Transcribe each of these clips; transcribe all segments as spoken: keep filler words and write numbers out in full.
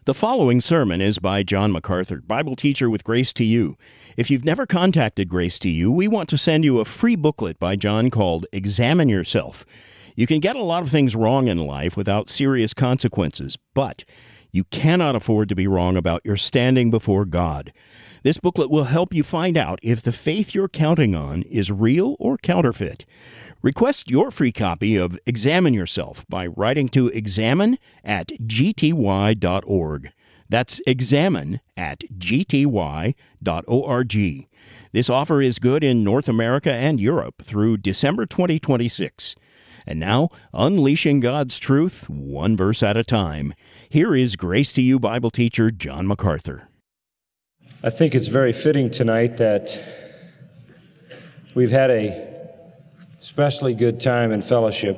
The following sermon is by John MacArthur, Bible teacher with Grace to You. If you've never contacted Grace to You, we want to send you a free booklet by John called Examine Yourself. You can get a lot of things wrong in life without serious consequences, but you cannot afford to be wrong about your standing before God. This booklet will help you find out if the faith you're counting on is real or counterfeit. Request your free copy of Examine Yourself by writing to examine at g t y dot org. That's examine at g t y dot org. This offer is good in North America and Europe through December twenty twenty-six. And now, unleashing God's truth, one verse at a time. Here is Grace to You Bible teacher John MacArthur. I think it's very fitting tonight that we've had a especially good time in fellowship.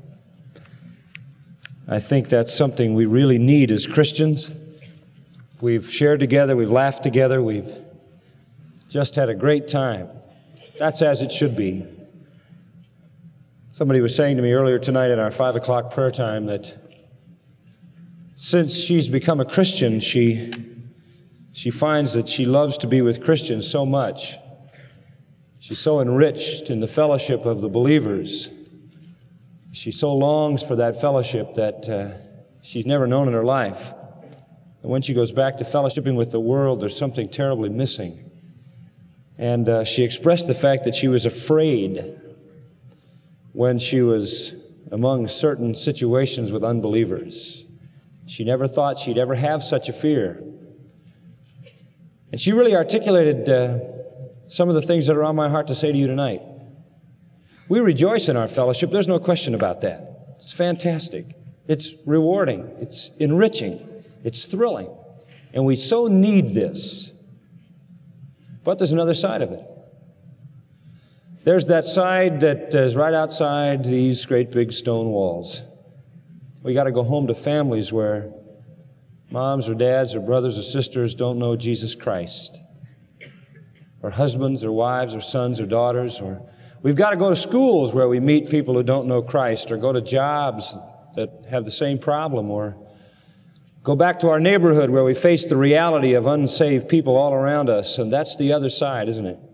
I think that's something we really need as Christians. We've shared together, we've laughed together, we've just had a great time. That's as it should be. Somebody was saying to me earlier tonight in our five o'clock prayer time that since she's become a Christian, she, she finds that she loves to be with Christians so much. She's so enriched in the fellowship of the believers. She so longs for that fellowship that uh, she's never known in her life. And when she goes back to fellowshipping with the world, there's something terribly missing. And uh, she expressed the fact that she was afraid when she was among certain situations with unbelievers. She never thought she'd ever have such a fear. And she really articulated uh, some of the things that are on my heart to say to you tonight. We rejoice in our fellowship. There's no question about that. It's fantastic. It's rewarding. It's enriching. It's thrilling. And we so need this. But there's another side of it. There's that side that is right outside these great big stone walls. We got to go home to families where moms or dads or brothers or sisters don't know Jesus Christ. Or husbands or wives or sons or daughters. Or we've got to go to schools where we meet people who don't know Christ, or go to jobs that have the same problem, or go back to our neighborhood where we face the reality of unsaved people all around us. And that's the other side, isn't it?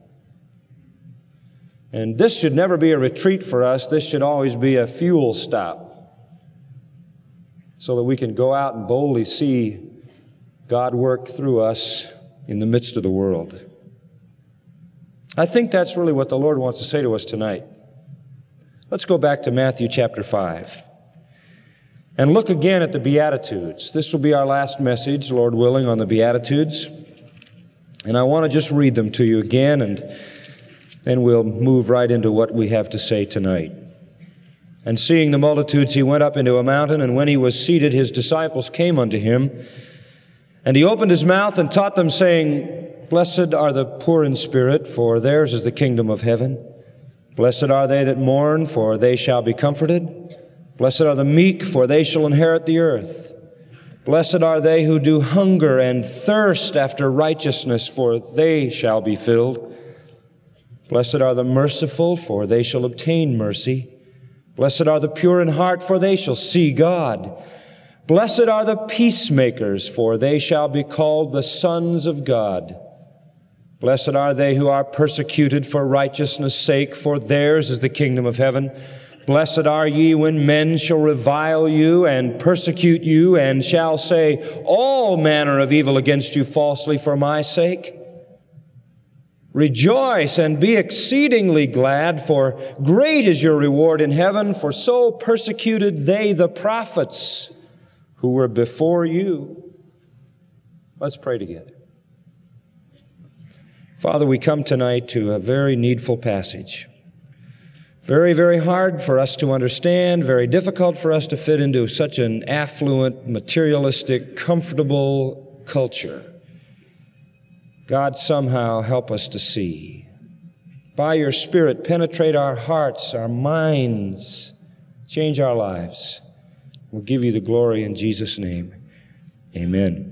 And this should never be a retreat for us. This should always be a fuel stop so that we can go out and boldly see God work through us in the midst of the world. I think that's really what the Lord wants to say to us tonight. Let's go back to Matthew chapter five and look again at the Beatitudes. This will be our last message, Lord willing, on the Beatitudes. And I want to just read them to you again, and then we'll move right into what we have to say tonight. And seeing the multitudes, he went up into a mountain, and when he was seated, his disciples came unto him. And he opened his mouth and taught them, saying, Blessed are the poor in spirit, for theirs is the kingdom of heaven. Blessed are they that mourn, for they shall be comforted. Blessed are the meek, for they shall inherit the earth. Blessed are they who do hunger and thirst after righteousness, for they shall be filled. Blessed are the merciful, for they shall obtain mercy. Blessed are the pure in heart, for they shall see God. Blessed are the peacemakers, for they shall be called the sons of God. Blessed are they who are persecuted for righteousness' sake, for theirs is the kingdom of heaven. Blessed are ye when men shall revile you and persecute you, and shall say all manner of evil against you falsely for my sake. Rejoice and be exceedingly glad, for great is your reward in heaven, for so persecuted they the prophets who were before you. Let's pray together. Father, we come tonight to a very needful passage. Very, very hard for us to understand, very difficult for us to fit into such an affluent, materialistic, comfortable culture. God, somehow help us to see. By your Spirit, penetrate our hearts, our minds, change our lives. We'll give you the glory in Jesus' name. Amen.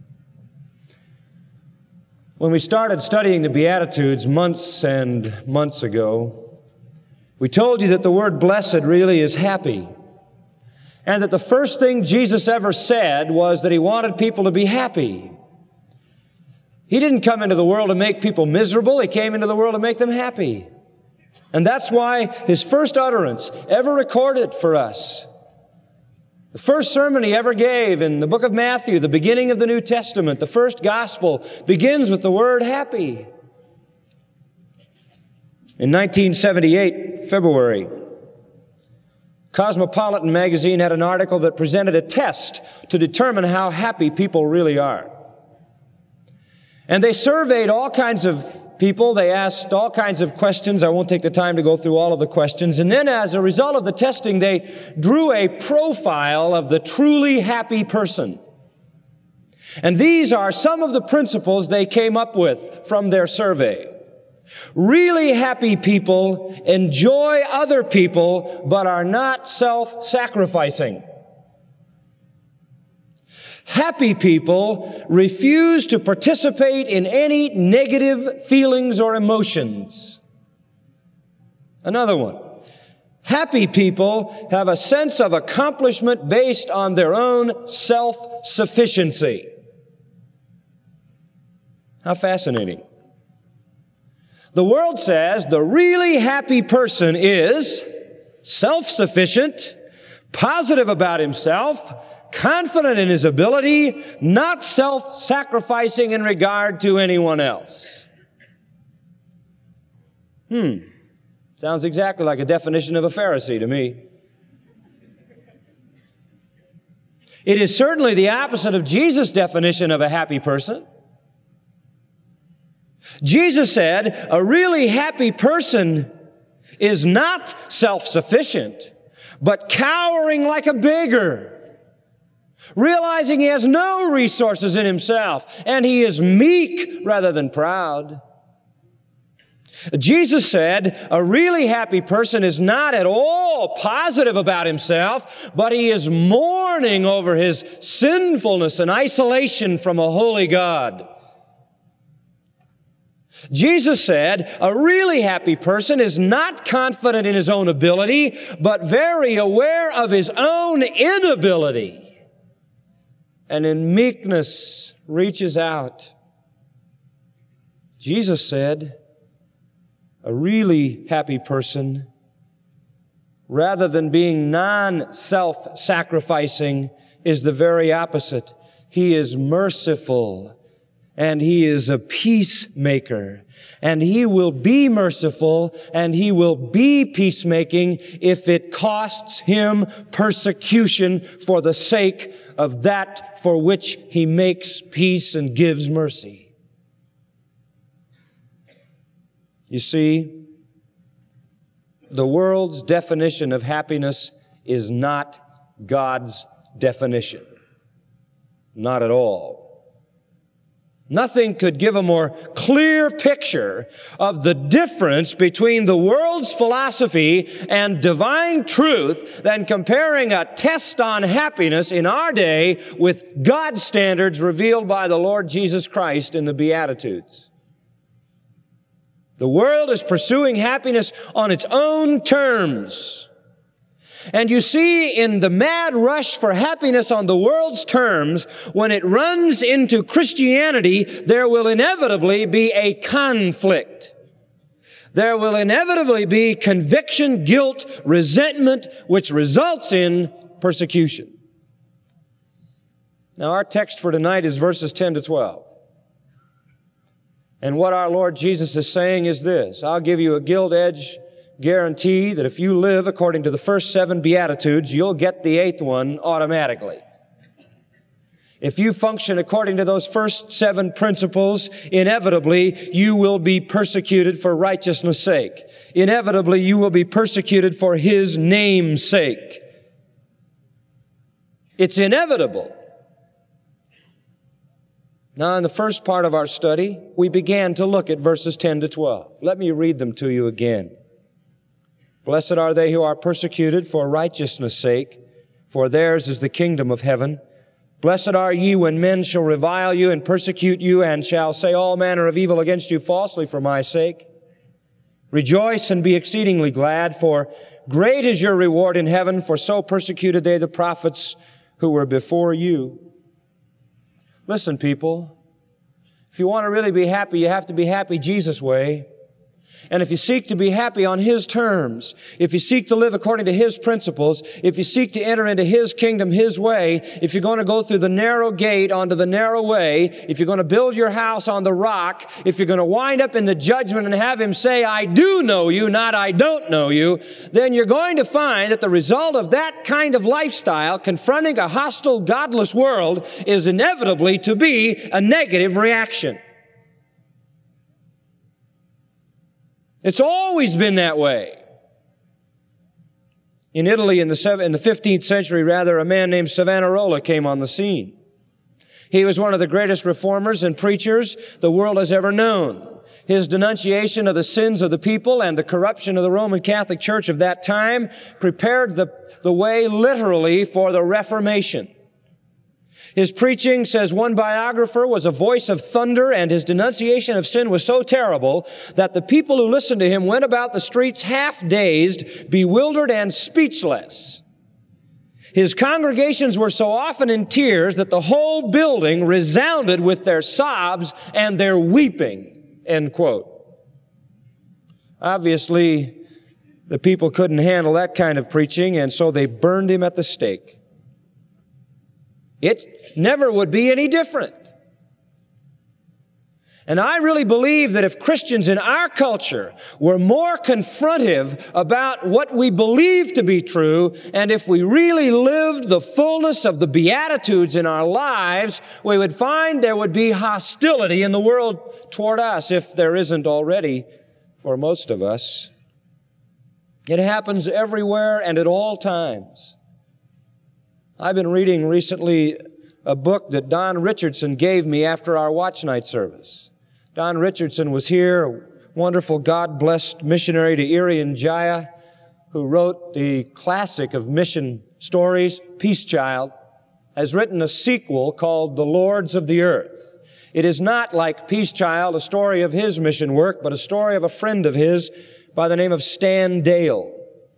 When we started studying the Beatitudes months and months ago, we told you that the word blessed really is happy. And that the first thing Jesus ever said was that he wanted people to be happy. He didn't come into the world to make people miserable. He came into the world to make them happy. And that's why his first utterance ever recorded for us, the first sermon he ever gave in the book of Matthew, the beginning of the New Testament, the first gospel, begins with the word happy. In nineteen seventy-eight, February, Cosmopolitan magazine had an article that presented a test to determine how happy people really are. And they surveyed all kinds of people. They asked all kinds of questions. I won't take the time to go through all of the questions. And then as a result of the testing, they drew a profile of the truly happy person. And these are some of the principles they came up with from their survey. Really happy people enjoy other people, but are not self-sacrificing. Happy people refuse to participate in any negative feelings or emotions. Another one. Happy people have a sense of accomplishment based on their own self-sufficiency. How fascinating. The world says the really happy person is self-sufficient, positive about himself, confident in his ability, not self-sacrificing in regard to anyone else. Hmm. Sounds exactly like a definition of a Pharisee to me. It is certainly the opposite of Jesus' definition of a happy person. Jesus said, a really happy person is not self-sufficient, but cowering like a beggar, realizing he has no resources in himself, and he is meek rather than proud. Jesus said, a really happy person is not at all positive about himself, but he is mourning over his sinfulness and isolation from a holy God. Jesus said, a really happy person is not confident in his own ability, but very aware of his own inability, and in meekness reaches out. Jesus said, a really happy person, rather than being non-self-sacrificing, is the very opposite. He is merciful. And he is a peacemaker. And he will be merciful and he will be peacemaking if it costs him persecution for the sake of that for which he makes peace and gives mercy. You see, the world's definition of happiness is not God's definition. Not at all. Nothing could give a more clear picture of the difference between the world's philosophy and divine truth than comparing a test on happiness in our day with God's standards revealed by the Lord Jesus Christ in the Beatitudes. The world is pursuing happiness on its own terms. And you see, in the mad rush for happiness on the world's terms, when it runs into Christianity, there will inevitably be a conflict. There will inevitably be conviction, guilt, resentment, which results in persecution. Now, our text for tonight is verses ten to twelve. And what our Lord Jesus is saying is this: I'll give you a gilt-edged guarantee that if you live according to the first seven Beatitudes, you'll get the eighth one automatically. If you function according to those first seven principles, inevitably you will be persecuted for righteousness' sake. Inevitably you will be persecuted for His name's sake. It's inevitable. Now, in the first part of our study, we began to look at verses ten to twelve. Let me read them to you again. Blessed are they who are persecuted for righteousness' sake, for theirs is the kingdom of heaven. Blessed are ye when men shall revile you and persecute you and shall say all manner of evil against you falsely for my sake. Rejoice and be exceedingly glad, for great is your reward in heaven, for so persecuted they the prophets who were before you. Listen, people, if you want to really be happy, you have to be happy Jesus' way. And if you seek to be happy on His terms, if you seek to live according to His principles, if you seek to enter into His kingdom His way, if you're going to go through the narrow gate onto the narrow way, if you're going to build your house on the rock, if you're going to wind up in the judgment and have Him say, I do know you, not I don't know you, then you're going to find that the result of that kind of lifestyle, confronting a hostile, godless world, is inevitably to be a negative reaction. It's always been that way. In Italy in the, in the fifteenth century, rather, a man named Savonarola came on the scene. He was one of the greatest reformers and preachers the world has ever known. His denunciation of the sins of the people and the corruption of the Roman Catholic Church of that time prepared the, the way literally for the Reformation. His preaching, says one biographer, was a voice of thunder, and his denunciation of sin was so terrible that the people who listened to him went about the streets half-dazed, bewildered, and speechless. His congregations were so often in tears that the whole building resounded with their sobs and their weeping, end quote. Obviously, the people couldn't handle that kind of preaching, and so they burned him at the stake. It never would be any different. And I really believe that if Christians in our culture were more confrontive about what we believe to be true, and if we really lived the fullness of the Beatitudes in our lives, we would find there would be hostility in the world toward us, if there isn't already for most of us. It happens everywhere and at all times. I've been reading recently a book that Don Richardson gave me after our watch night service. Don Richardson was here, a wonderful God-blessed missionary to Irian Jaya, who wrote the classic of mission stories, Peace Child, has written a sequel called The Lords of the Earth. It is not, like Peace Child, a story of his mission work, but a story of a friend of his by the name of Stan Dale.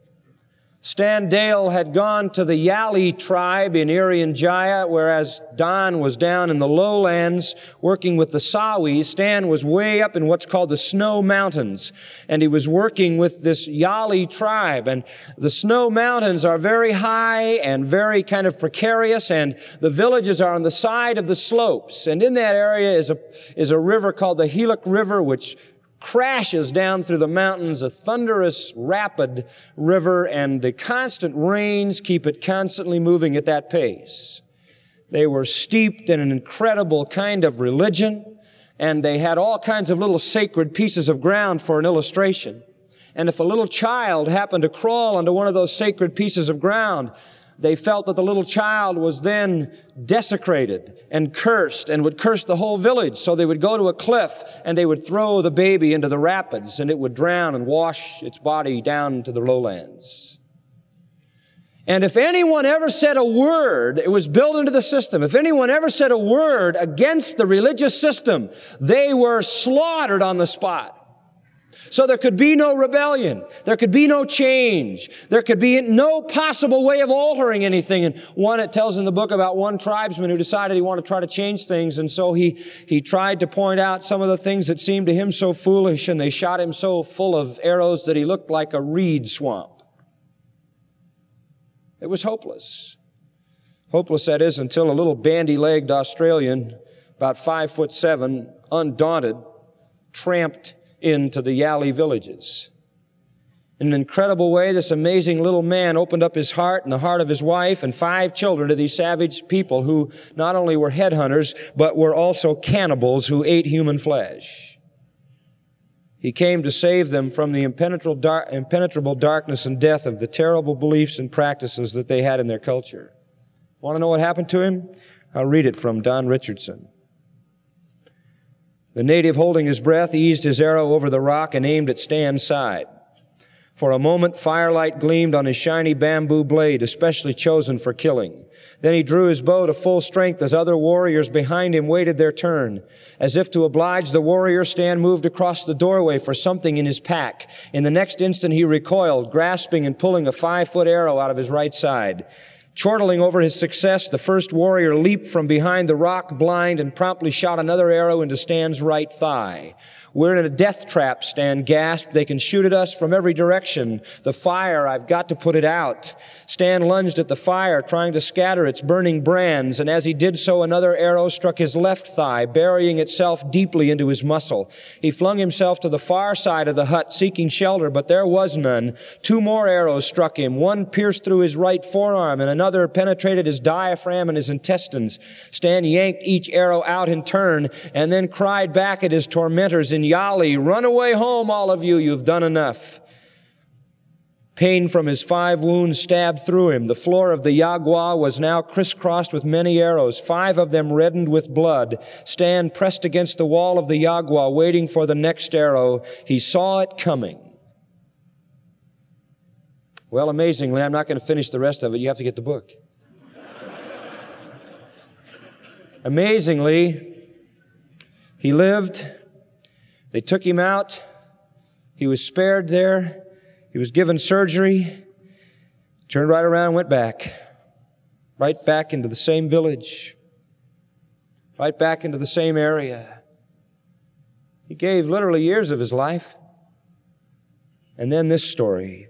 Stan Dale had gone to the Yali tribe in Irian Jaya, whereas Don was down in the lowlands working with the Sawis. Stan was way up in what's called the Snow Mountains, and he was working with this Yali tribe. And the Snow Mountains are very high and very kind of precarious, and the villages are on the side of the slopes. And in that area is a, is a river called the Helik River, which crashes down through the mountains, a thunderous, rapid river, and the constant rains keep it constantly moving at that pace. They were steeped in an incredible kind of religion, and they had all kinds of little sacred pieces of ground for an illustration. And if a little child happened to crawl onto one of those sacred pieces of ground, they felt that the little child was then desecrated and cursed and would curse the whole village. So they would go to a cliff and they would throw the baby into the rapids, and it would drown and wash its body down to the lowlands. And if anyone ever said a word, it was built into the system. If anyone ever said a word against the religious system, they were slaughtered on the spot. So there could be no rebellion. There could be no change. There could be no possible way of altering anything. And one, it tells in the book about one tribesman who decided he wanted to try to change things. And so he, he tried to point out some of the things that seemed to him so foolish, and they shot him so full of arrows that he looked like a reed swamp. It was hopeless. Hopeless, that is, until a little bandy-legged Australian, about five foot seven, undaunted, tramped into the Yali villages. In an incredible way, this amazing little man opened up his heart and the heart of his wife and five children to these savage people who not only were headhunters, but were also cannibals who ate human flesh. He came to save them from the impenetrable, dar- impenetrable darkness and death of the terrible beliefs and practices that they had in their culture. Want to know what happened to him? I'll read it from Don Richardson. The native, holding his breath, eased his arrow over the rock and aimed at Stan's side. For a moment, firelight gleamed on his shiny bamboo blade, especially chosen for killing. Then he drew his bow to full strength as other warriors behind him waited their turn. As if to oblige the warrior, Stan moved across the doorway for something in his pack. In the next instant, he recoiled, grasping and pulling a five-foot arrow out of his right side. Chortling over his success, the first warrior leaped from behind the rock blind and promptly shot another arrow into Stan's right thigh. We're in a death trap, Stan gasped. They can shoot at us from every direction. The fire, I've got to put it out. Stan lunged at the fire, trying to scatter its burning brands, and as he did so, another arrow struck his left thigh, burying itself deeply into his muscle. He flung himself to the far side of the hut, seeking shelter, but there was none. Two more arrows struck him. One pierced through his right forearm, and another penetrated his diaphragm and his intestines. Stan yanked each arrow out in turn, and then cried back at his tormentors in Yali, "Run away home, all of you, you've done enough." Pain from his five wounds stabbed through him. The floor of the Yagua was now crisscrossed with many arrows, five of them reddened with blood. Stan pressed against the wall of the Yagua, waiting for the next arrow. He saw it coming. Well, amazingly, I'm not going to finish the rest of it. You have to get the book. Amazingly, he lived. They took him out. He was spared there. He was given surgery. Turned right around and went back. Right back into the same village. Right back into the same area. He gave literally years of his life. And then this story.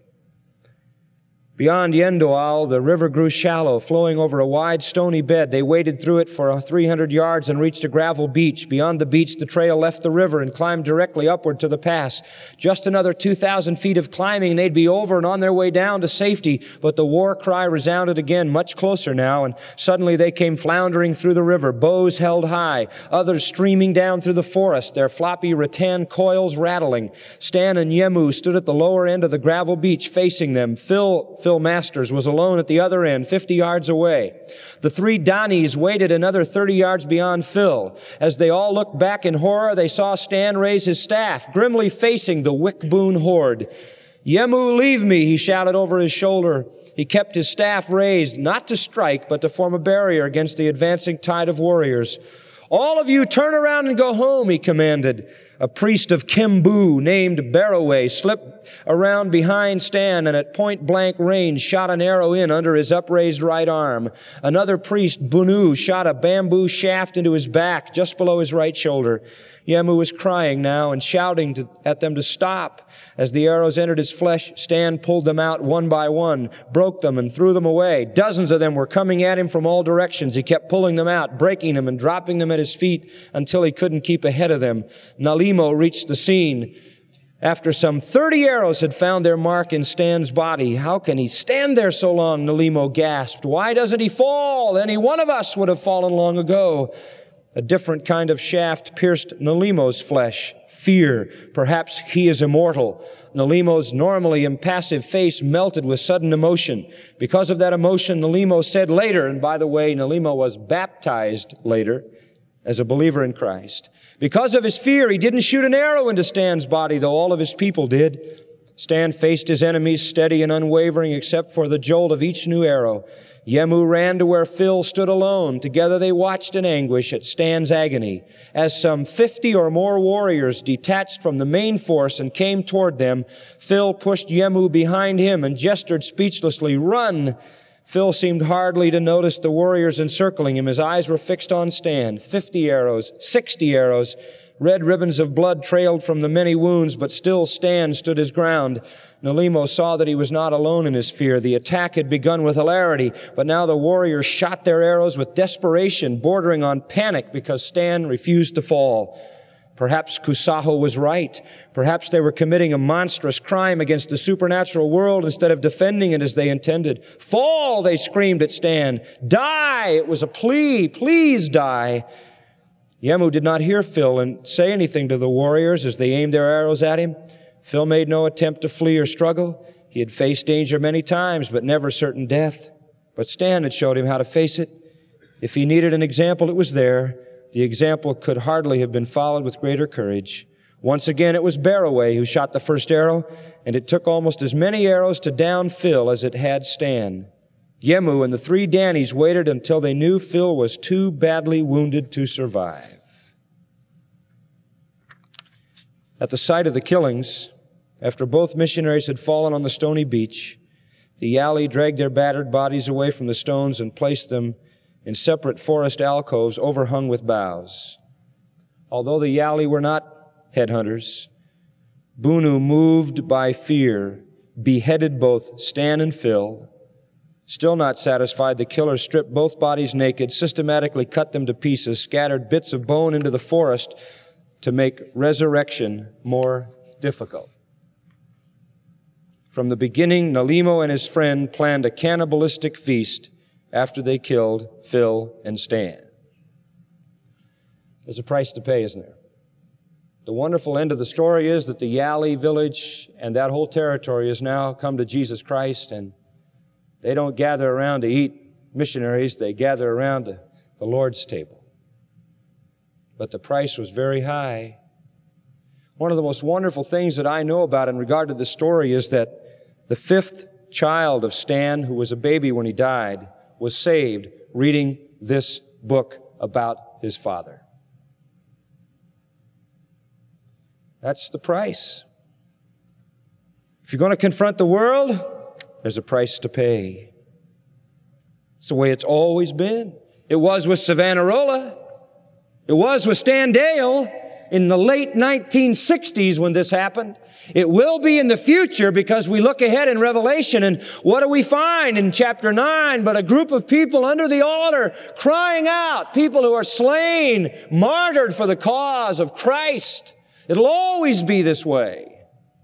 Beyond Yendoal, the river grew shallow, flowing over a wide stony bed. They waded through it for three hundred yards and reached a gravel beach. Beyond the beach, the trail left the river and climbed directly upward to the pass. Just another two thousand feet of climbing, and they'd be over and on their way down to safety. But the war cry resounded again, much closer now, and suddenly they came floundering through the river, bows held high, others streaming down through the forest, their floppy rattan coils rattling. Stan and Yemu stood at the lower end of the gravel beach facing them. Phil Phil Masters was alone at the other end, fifty yards away. The three Danis waited another thirty yards beyond Phil. As they all looked back in horror, they saw Stan raise his staff, grimly facing the Wickboon horde. "Yemu, leave me," he shouted over his shoulder. He kept his staff raised, not to strike, but to form a barrier against the advancing tide of warriors. "All of you turn around and go home," he commanded. A priest of Kembu named Barroway slipped around behind Stan and at point-blank range shot an arrow in under his upraised right arm. Another priest, Bunu, shot a bamboo shaft into his back just below his right shoulder. Yemu was crying now and shouting to, at them to stop. As the arrows entered his flesh, Stan pulled them out one by one, broke them and threw them away. Dozens of them were coming at him from all directions. He kept pulling them out, breaking them and dropping them at his feet until he couldn't keep ahead of them. Nalimo reached the scene. After some thirty arrows had found their mark in Stan's body. "How can he stand there so long?" Nalimo gasped. "Why doesn't he fall? Any one of us would have fallen long ago." A different kind of shaft pierced Nalimo's flesh. Fear. Perhaps he is immortal. Nalimo's normally impassive face melted with sudden emotion. Because of that emotion, Nalimo said later, and by the way, Nalimo was baptized later as a believer in Christ. Because of his fear, he didn't shoot an arrow into Stan's body, though all of his people did. Stan faced his enemies steady and unwavering except for the jolt of each new arrow. Yemu ran to where Phil stood alone. Together they watched in anguish at Stan's agony. As some fifty or more warriors detached from the main force and came toward them, Phil pushed Yemu behind him and gestured speechlessly, "Run!" Phil seemed hardly to notice the warriors encircling him. His eyes were fixed on Stan. Fifty arrows, sixty arrows. Red ribbons of blood trailed from the many wounds, but still Stan stood his ground. Nalimo saw that he was not alone in his fear. The attack had begun with hilarity, but now the warriors shot their arrows with desperation, bordering on panic because Stan refused to fall. Perhaps Kusaho was right. Perhaps they were committing a monstrous crime against the supernatural world instead of defending it as they intended. "Fall!" they screamed at Stan. "Die!" It was a plea. "Please die." Yemu did not hear Phil and say anything to the warriors as they aimed their arrows at him. Phil made no attempt to flee or struggle. He had faced danger many times, but never certain death. But Stan had showed him how to face it. If he needed an example, it was there. The example could hardly have been followed with greater courage. Once again, it was Barraway who shot the first arrow, and it took almost as many arrows to down Phil as it had Stan. Yemu and the three Dannies waited until they knew Phil was too badly wounded to survive. At the site of the killings, after both missionaries had fallen on the stony beach, the Yali dragged their battered bodies away from the stones and placed them in separate forest alcoves overhung with boughs. Although the Yali were not headhunters, Bunu, moved by fear, beheaded both Stan and Phil. Still not satisfied, the killer stripped both bodies naked, systematically cut them to pieces, scattered bits of bone into the forest to make resurrection more difficult. From the beginning, Nalimo and his friend planned a cannibalistic feast after they killed Phil and Stan. There's a price to pay, isn't there? The wonderful end of the story is that the Yali village and that whole territory has now come to Jesus Christ, and they don't gather around to eat missionaries, they gather around to the Lord's table. But the price was very high. One of the most wonderful things that I know about in regard to this story is that the fifth child of Stan, who was a baby when he died, was saved reading this book about his father. That's the price. If you're going to confront the world, there's a price to pay. It's the way it's always been. It was with Savonarola. It was with Stan Dale in the late nineteen sixties when this happened. It will be in the future because we look ahead in Revelation, and what do we find in chapter nine but a group of people under the altar crying out, people who are slain, martyred for the cause of Christ. It'll always be this way.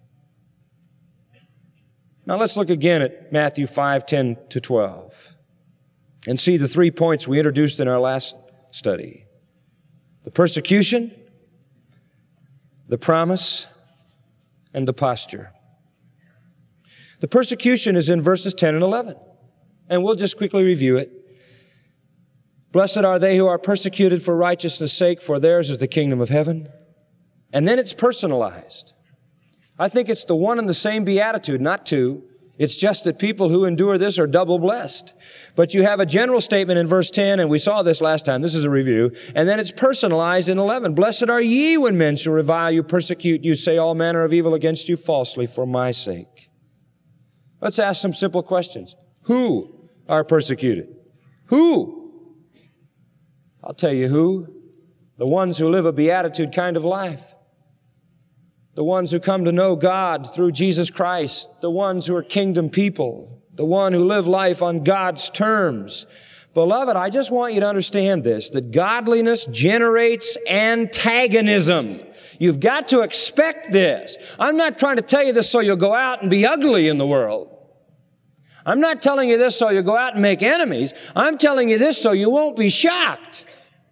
Now let's look again at Matthew five, ten to twelve and see the three points we introduced in our last study. The persecution, the promise, and the posture. The persecution is in verses ten and eleven, and we'll just quickly review it. Blessed are they who are persecuted for righteousness' sake, for theirs is the kingdom of heaven. And then it's personalized. I think it's the one and the same beatitude, not two. It's just that people who endure this are double blessed. But you have a general statement in verse ten, and we saw this last time. This is a review. And then it's personalized in eleven. Blessed are ye when men shall revile you, persecute you, say all manner of evil against you falsely for my sake. Let's ask some simple questions. Who are persecuted? Who? I'll tell you who. The ones who live a beatitude kind of life. The ones who come to know God through Jesus Christ. The ones who are kingdom people. The one who live life on God's terms. Beloved, I just want you to understand this, that godliness generates antagonism. You've got to expect this. I'm not trying to tell you this so you'll go out and be ugly in the world. I'm not telling you this so you'll go out and make enemies. I'm telling you this so you won't be shocked.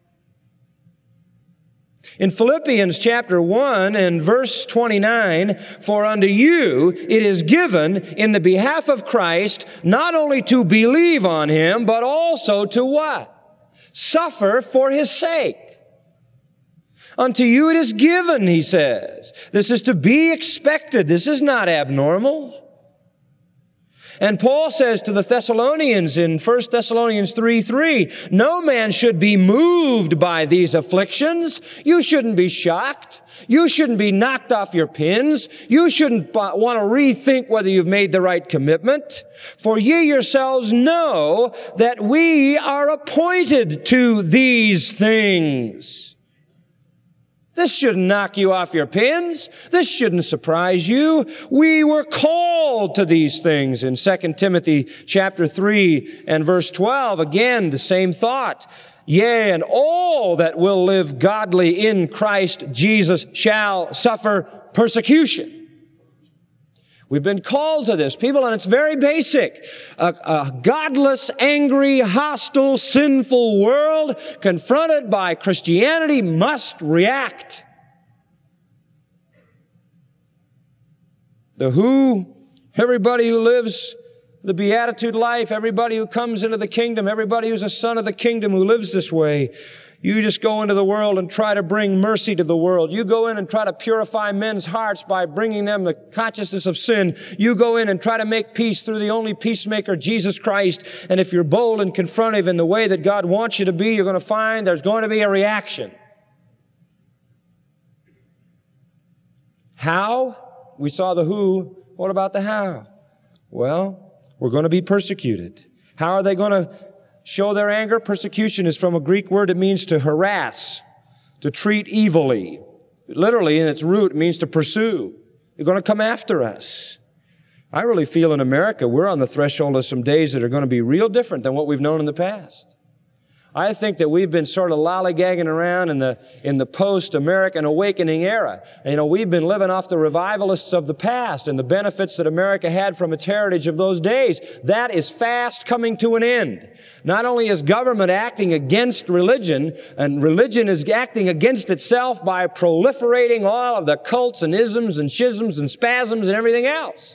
In Philippians chapter one and verse twenty-nine, for unto you it is given in the behalf of Christ not only to believe on Him, but also to what? Suffer for His sake. Unto you it is given, he says. This is to be expected. This is not abnormal. And Paul says to the Thessalonians in First Thessalonians three three, no man should be moved by these afflictions. You shouldn't be shocked. You shouldn't be knocked off your pins. You shouldn't want to rethink whether you've made the right commitment. For ye yourselves know that we are appointed to these things. This shouldn't knock you off your pins. This shouldn't surprise you. We were called to these things. In Second Timothy chapter three and verse twelve, again, the same thought. Yea, and all that will live godly in Christ Jesus shall suffer persecution. We've been called to this, people, and it's very basic. A, a godless, angry, hostile, sinful world confronted by Christianity must react. The who, everybody who lives the beatitude life, everybody who comes into the kingdom, everybody who's a son of the kingdom who lives this way, You just go into the world and try to bring mercy to the world. You go in and try to purify men's hearts by bringing them the consciousness of sin. You go in and try to make peace through the only peacemaker, Jesus Christ. And if you're bold and confrontive in the way that God wants you to be, you're going to find there's going to be a reaction. How? We saw the who. What about the how? Well, we're going to be persecuted. How are they going to show their anger? Persecution is from a Greek word. It means to harass, to treat evilly. Literally, in its root, it means to pursue. They're going to come after us. I really feel in America, we're on the threshold of some days that are going to be real different than what we've known in the past. I think that we've been sort of lollygagging around in the, in the post-American awakening era. You know, we've been living off the revivalists of the past and the benefits that America had from its heritage of those days. That is fast coming to an end. Not only is government acting against religion, and religion is acting against itself by proliferating all of the cults and isms and schisms and spasms and everything else.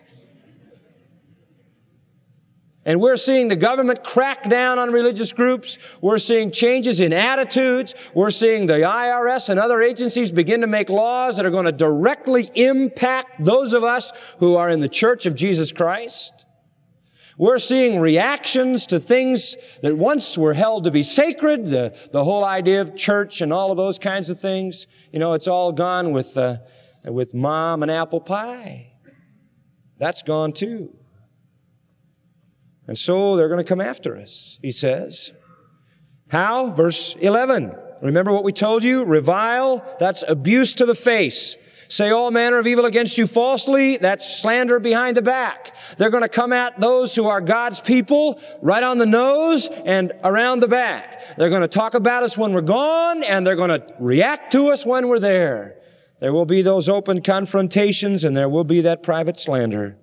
And we're seeing the government crack down on religious groups. We're seeing changes in attitudes. We're seeing the I R S and other agencies begin to make laws that are going to directly impact those of us who are in the Church of Jesus Christ. We're seeing reactions to things that once were held to be sacred, the, the whole idea of church and all of those kinds of things. You know, it's all gone with, uh, with mom and apple pie. That's gone too. And so they're going to come after us, he says. How? Verse eleven. Remember what we told you? Revile, that's abuse to the face. Say all manner of evil against you falsely, that's slander behind the back. They're going to come at those who are God's people right on the nose and around the back. They're going to talk about us when we're gone, and they're going to react to us when we're there. There will be those open confrontations, and there will be that private slander.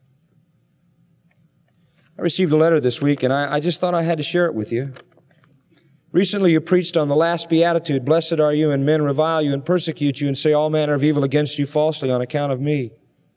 I received a letter this week, and I, I just thought I had to share it with you. Recently, you preached on the last beatitude, blessed are you, and men revile you and persecute you and say all manner of evil against you falsely on account of me.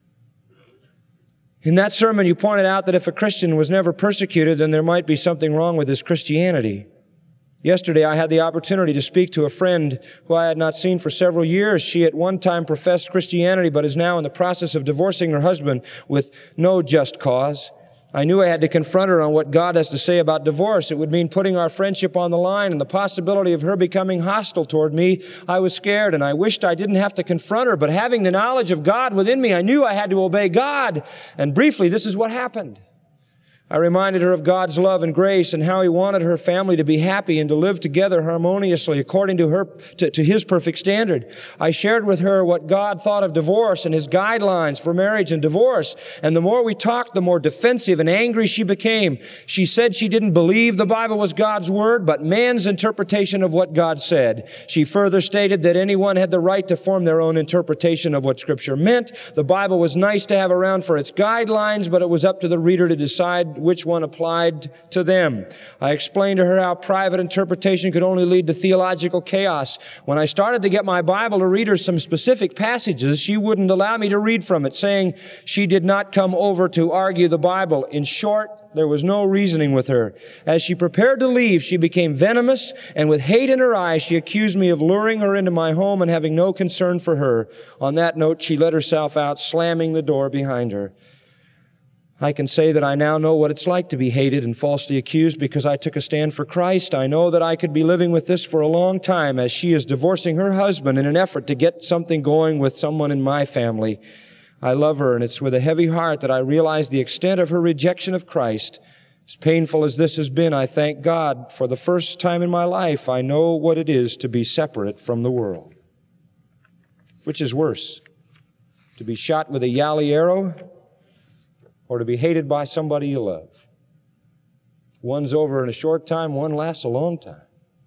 In that sermon, you pointed out that if a Christian was never persecuted, then there might be something wrong with his Christianity. Yesterday, I had the opportunity to speak to a friend who I had not seen for several years. She at one time professed Christianity, but is now in the process of divorcing her husband with no just cause. I knew I had to confront her on what God has to say about divorce. It would mean putting our friendship on the line and the possibility of her becoming hostile toward me. I was scared, and I wished I didn't have to confront her, but having the knowledge of God within me, I knew I had to obey God. And briefly, this is what happened. I reminded her of God's love and grace and how He wanted her family to be happy and to live together harmoniously according to her, to, to His perfect standard. I shared with her what God thought of divorce and His guidelines for marriage and divorce. And the more we talked, the more defensive and angry she became. She said she didn't believe the Bible was God's word, but man's interpretation of what God said. She further stated that anyone had the right to form their own interpretation of what Scripture meant. The Bible was nice to have around for its guidelines, but it was up to the reader to decide which one applied to them. I explained to her how private interpretation could only lead to theological chaos. When I started to get my Bible to read her some specific passages, she wouldn't allow me to read from it, saying she did not come over to argue the Bible. In short, there was no reasoning with her. As she prepared to leave, she became venomous, and with hate in her eyes, she accused me of luring her into my home and having no concern for her. On that note, she let herself out, slamming the door behind her. I can say that I now know what it's like to be hated and falsely accused because I took a stand for Christ. I know that I could be living with this for a long time as she is divorcing her husband in an effort to get something going with someone in my family. I love her, and it's with a heavy heart that I realize the extent of her rejection of Christ. As painful as this has been, I thank God for the first time in my life I know what it is to be separate from the world. Which is worse, to be shot with a Yali arrow or to be hated by somebody you love? One's over in a short time, one lasts a long time.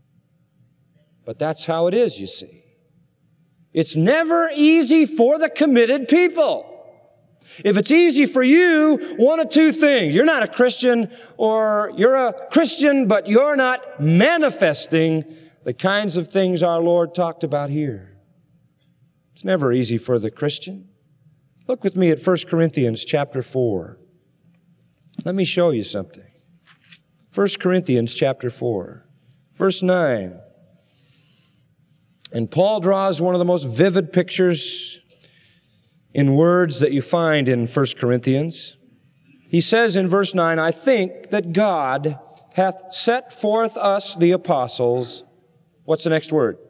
But that's how it is, you see. It's never easy for the committed people. If it's easy for you, one of two things. You're not a Christian, or you're a Christian, but you're not manifesting the kinds of things our Lord talked about here. It's never easy for the Christian. Look with me at First Corinthians chapter four. Let me show you something. First Corinthians chapter four, verse nine. And Paul draws one of the most vivid pictures in words that you find in First Corinthians. He says in verse nine, I think that God hath set forth us, the apostles, what's the next word?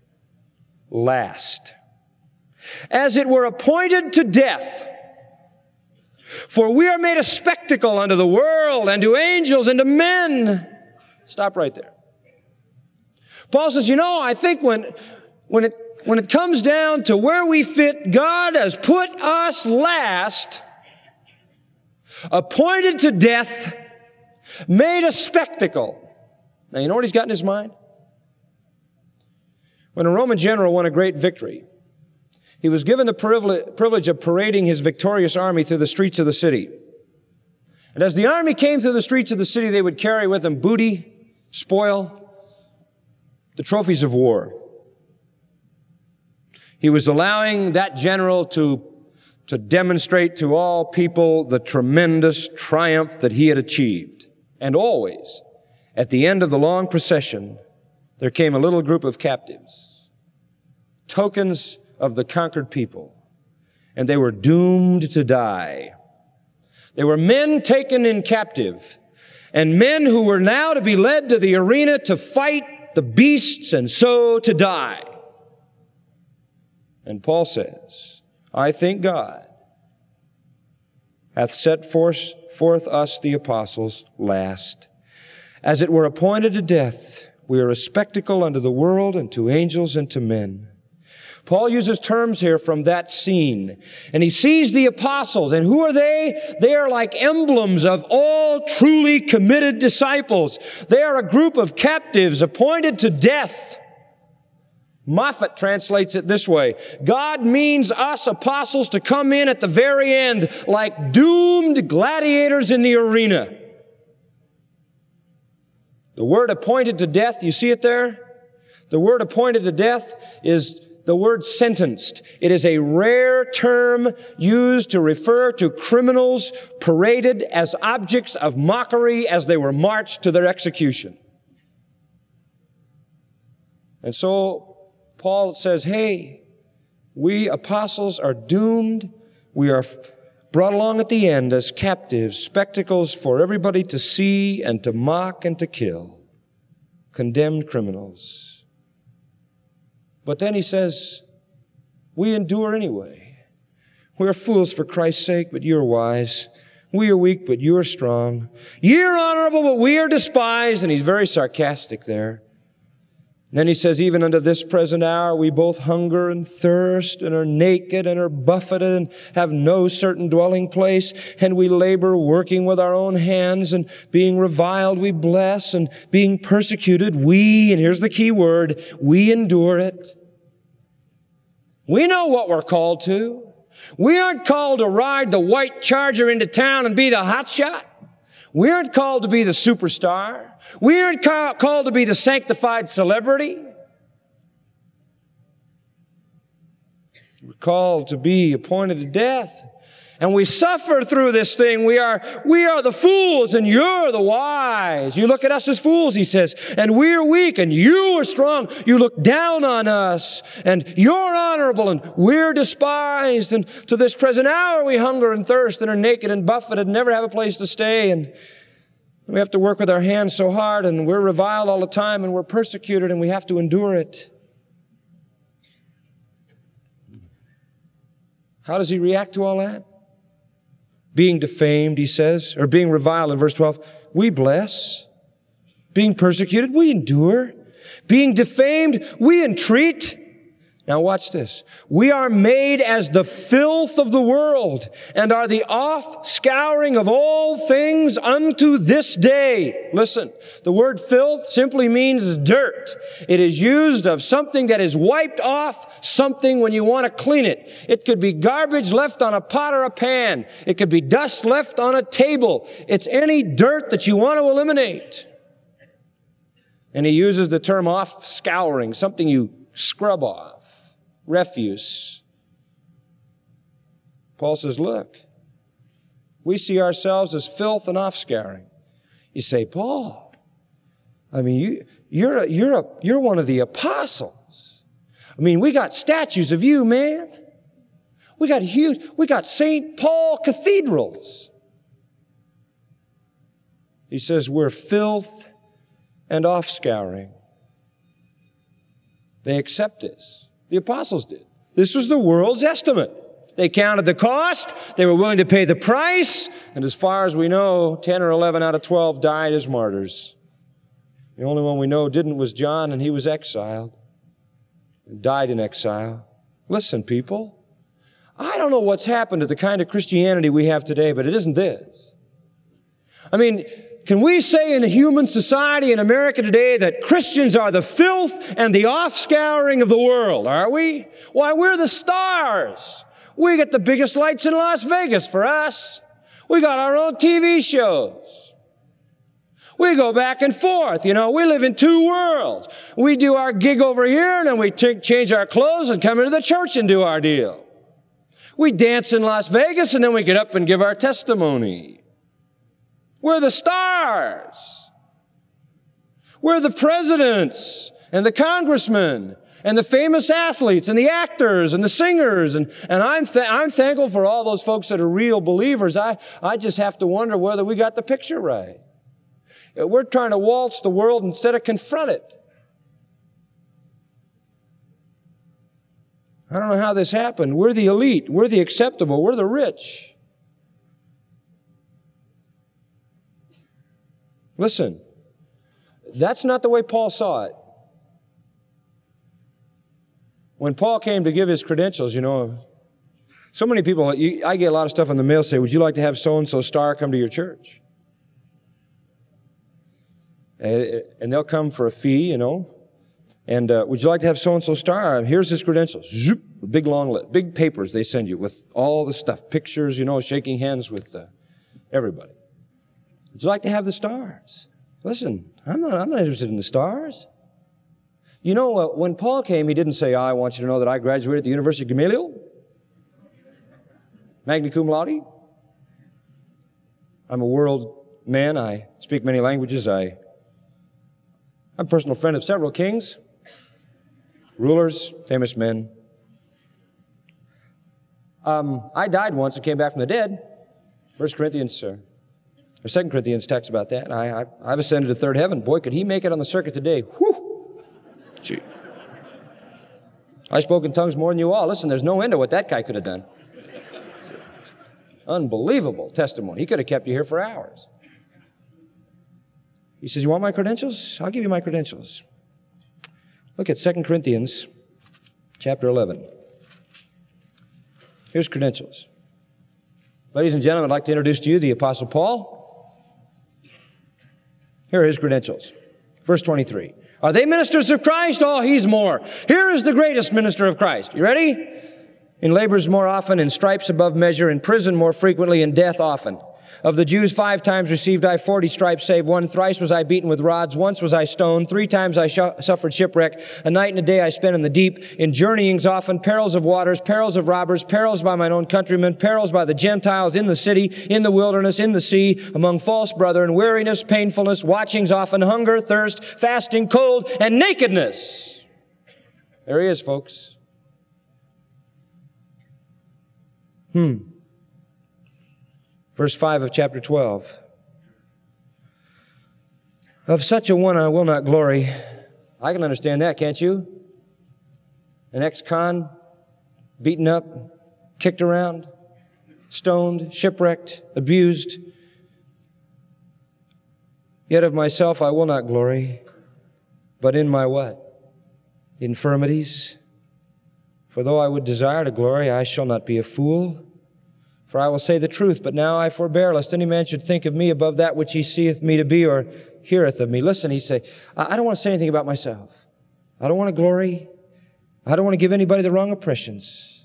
Last. As it were appointed to death. For we are made a spectacle unto the world and to angels and to men. Stop right there. Paul says, you know, I think when, when it, when it comes down to where we fit, God has put us last, appointed to death, made a spectacle. Now, you know what he's got in his mind? When a Roman general won a great victory, he was given the privilege of parading his victorious army through the streets of the city. And as the army came through the streets of the city, they would carry with them booty, spoil, the trophies of war. He was allowing that general to, to demonstrate to all people the tremendous triumph that he had achieved. And always, at the end of the long procession, there came a little group of captives, tokens of the conquered people, and they were doomed to die. They were men taken in captive, and men who were now to be led to the arena to fight the beasts and so to die. And Paul says, I think God hath set forth, forth us, the apostles, last. As it were appointed to death, we are a spectacle unto the world and to angels and to men. Paul uses terms here from that scene. And he sees the apostles. And who are they? They are like emblems of all truly committed disciples. They are a group of captives appointed to death. Moffat translates it this way. God means us apostles to come in at the very end like doomed gladiators in the arena. The word appointed to death, do you see it there? The word appointed to death is the word sentenced. It is a rare term used to refer to criminals paraded as objects of mockery as they were marched to their execution. And so Paul says, hey, we apostles are doomed. We are brought along at the end as captives, spectacles for everybody to see and to mock and to kill. Condemned criminals. But then he says, we endure anyway. We're fools for Christ's sake, but you're wise. We are weak, but you are strong. You're honorable, but we are despised. And he's very sarcastic there. And then he says, even unto this present hour, we both hunger and thirst and are naked and are buffeted and have no certain dwelling place. And we labor working with our own hands, and being reviled, we bless, and being persecuted, we, and here's the key word, we endure it. We know what we're called to. We aren't called to ride the white Charger into town and be the hotshot. We aren't called to be the superstar. We aren't ca- called to be the sanctified celebrity. We're called to be appointed to death. And we suffer through this thing. We are, we are the fools and you're the wise. You look at us as fools, he says, and we're weak and you are strong. You look down on us and you're honorable and we're despised. And to this present hour we hunger and thirst and are naked and buffeted and never have a place to stay. And we have to work with our hands so hard and we're reviled all the time and we're persecuted and we have to endure it. How does he react to all that? Being defamed, he says, or being reviled in verse twelve, we bless. Being persecuted, we endure. Being defamed, we entreat. Now watch this. We are made as the filth of the world and are the off-scouring of all things unto this day. Listen, the word filth simply means dirt. It is used of something that is wiped off something when you want to clean it. It could be garbage left on a pot or a pan. It could be dust left on a table. It's any dirt that you want to eliminate. And he uses the term off-scouring, something you scrub off. Refuse. Paul says, look, we see ourselves as filth and off-scouring. You say, Paul, I mean, you, you're, a, you're, a, you're one of the apostles. I mean, we got statues of you, man. We got huge, we got Saint Paul cathedrals. He says we're filth and offscouring. They accept this. The apostles did. This was the world's estimate. They counted the cost. They were willing to pay the price. And as far as we know, ten or eleven out of twelve died as martyrs. The only one we know didn't was John, and he was exiled and died in exile. Listen, people, I don't know what's happened to the kind of Christianity we have today, but it isn't this. I mean, can we say in a human society in America today that Christians are the filth and the offscouring of the world, are we? Why, we're the stars. We get the biggest lights in Las Vegas for us. We got our own T V shows. We go back and forth, you know. We live in two worlds. We do our gig over here, and then we t- change our clothes and come into the church and do our deal. We dance in Las Vegas, and then we get up and give our testimony. We're the stars. We're the presidents and the congressmen and the famous athletes and the actors and the singers. And, and I'm, th- I'm thankful for all those folks that are real believers. I, I just have to wonder whether we got the picture right. We're trying to waltz the world instead of confront it. I don't know how this happened. We're the elite. We're the acceptable. We're the rich. Listen, that's not the way Paul saw it. When Paul came to give his credentials, you know, so many people, you, I get a lot of stuff in the mail say, would you like to have so-and-so star come to your church? And they'll come for a fee, you know. And uh, would you like to have so-and-so star? Here's his credentials. Zoop, big long list, big papers they send you with all the stuff, pictures, you know, shaking hands with uh, everybody. Would you like to have the stars? Listen, I'm not, I'm not interested in the stars. You know, uh, when Paul came, he didn't say, I want you to know that I graduated at the University of Gamaliel. Magna cum laude. I'm a world man. I speak many languages. I, I'm a personal friend of several kings, rulers, famous men. Um, I died once and came back from the dead. First Corinthians, uh, or Second Corinthians talks about that. I, I, I've ascended to third heaven. Boy, could he make it on the circuit today. Whew! Gee. I spoke in tongues more than you all. Listen, there's no end to what that guy could have done. Unbelievable testimony. He could have kept you here for hours. He says, you want my credentials? I'll give you my credentials. Look at Second Corinthians chapter eleven. Here's credentials. Ladies and gentlemen, I'd like to introduce to you the Apostle Paul. Here are his credentials. Verse twenty-three. Are they ministers of Christ? Oh, he's more. Here is the greatest minister of Christ. You ready? In labors more often, in stripes above measure, in prison more frequently, in death often. Of the Jews, five times received I forty stripes, save one. Thrice was I beaten with rods. Once was I stoned. Three times I sh- suffered shipwreck. A night and a day I spent in the deep. In journeyings often, perils of waters, perils of robbers, perils by mine own countrymen, perils by the Gentiles, in the city, in the wilderness, in the sea, among false brethren, weariness, painfulness, watchings often, hunger, thirst, fasting, cold, and nakedness. There he is, folks. Hmm. Verse five of chapter twelve. Of such a one I will not glory. I can understand that, can't you? An ex-con, beaten up, kicked around, stoned, shipwrecked, abused. Yet of myself I will not glory, but in my what? Infirmities. For though I would desire to glory, I shall not be a fool. For I will say the truth, but now I forbear, lest any man should think of me above that which he seeth me to be or heareth of me. Listen, he say, I don't want to say anything about myself. I don't want to glory. I don't want to give anybody the wrong impressions.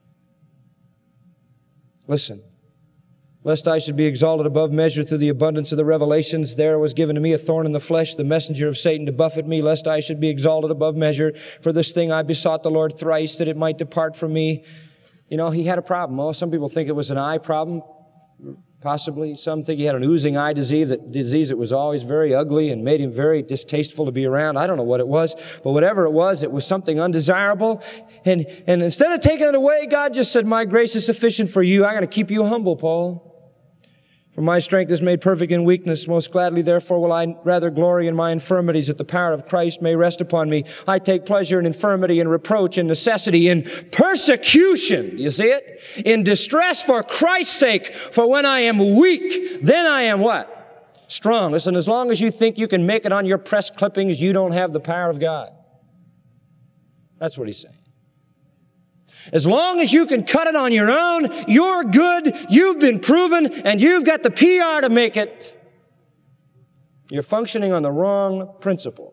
Listen, lest I should be exalted above measure through the abundance of the revelations, there was given to me a thorn in the flesh, the messenger of Satan to buffet me, lest I should be exalted above measure. For this thing I besought the Lord thrice, that it might depart from me. You know, he had a problem. Oh, some people think it was an eye problem. possibly. Some think he had an oozing eye disease that, disease that was always very ugly and made him very distasteful to be around. I don't know what it was, but whatever it was, it was something undesirable. And, and instead of taking it away, God just said, my grace is sufficient for you. I'm going to keep you humble, Paul. For my strength is made perfect in weakness. Most gladly, therefore, will I rather glory in my infirmities, that the power of Christ may rest upon me. I take pleasure in infirmity, in reproach, in necessity, in persecution. You see it? In distress for Christ's sake. For when I am weak, then I am what? Strong. Listen, as long as you think you can make it on your press clippings, you don't have the power of God. That's what he's saying. As long as you can cut it on your own, you're good, you've been proven, and you've got the P R to make it. You're functioning on the wrong principle.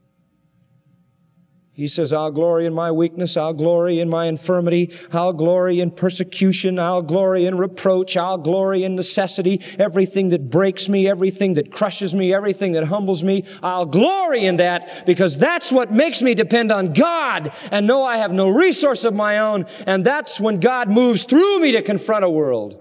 He says, I'll glory in my weakness, I'll glory in my infirmity, I'll glory in persecution, I'll glory in reproach, I'll glory in necessity, everything that breaks me, everything that crushes me, everything that humbles me, I'll glory in that, because that's what makes me depend on God and know I have no resource of my own, and that's when God moves through me to confront a world.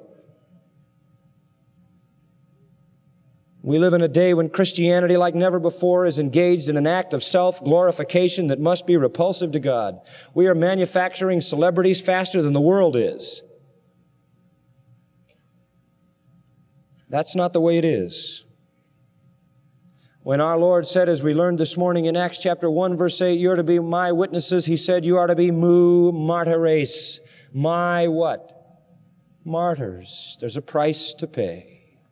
We live in a day when Christianity, like never before, is engaged in an act of self-glorification that must be repulsive to God. We are manufacturing celebrities faster than the world is. That's not the way it is. When our Lord said, as we learned this morning in Acts chapter one, verse eight, you're to be my witnesses, he said, you are to be mu martyres. My what? Martyrs. There's a price to pay.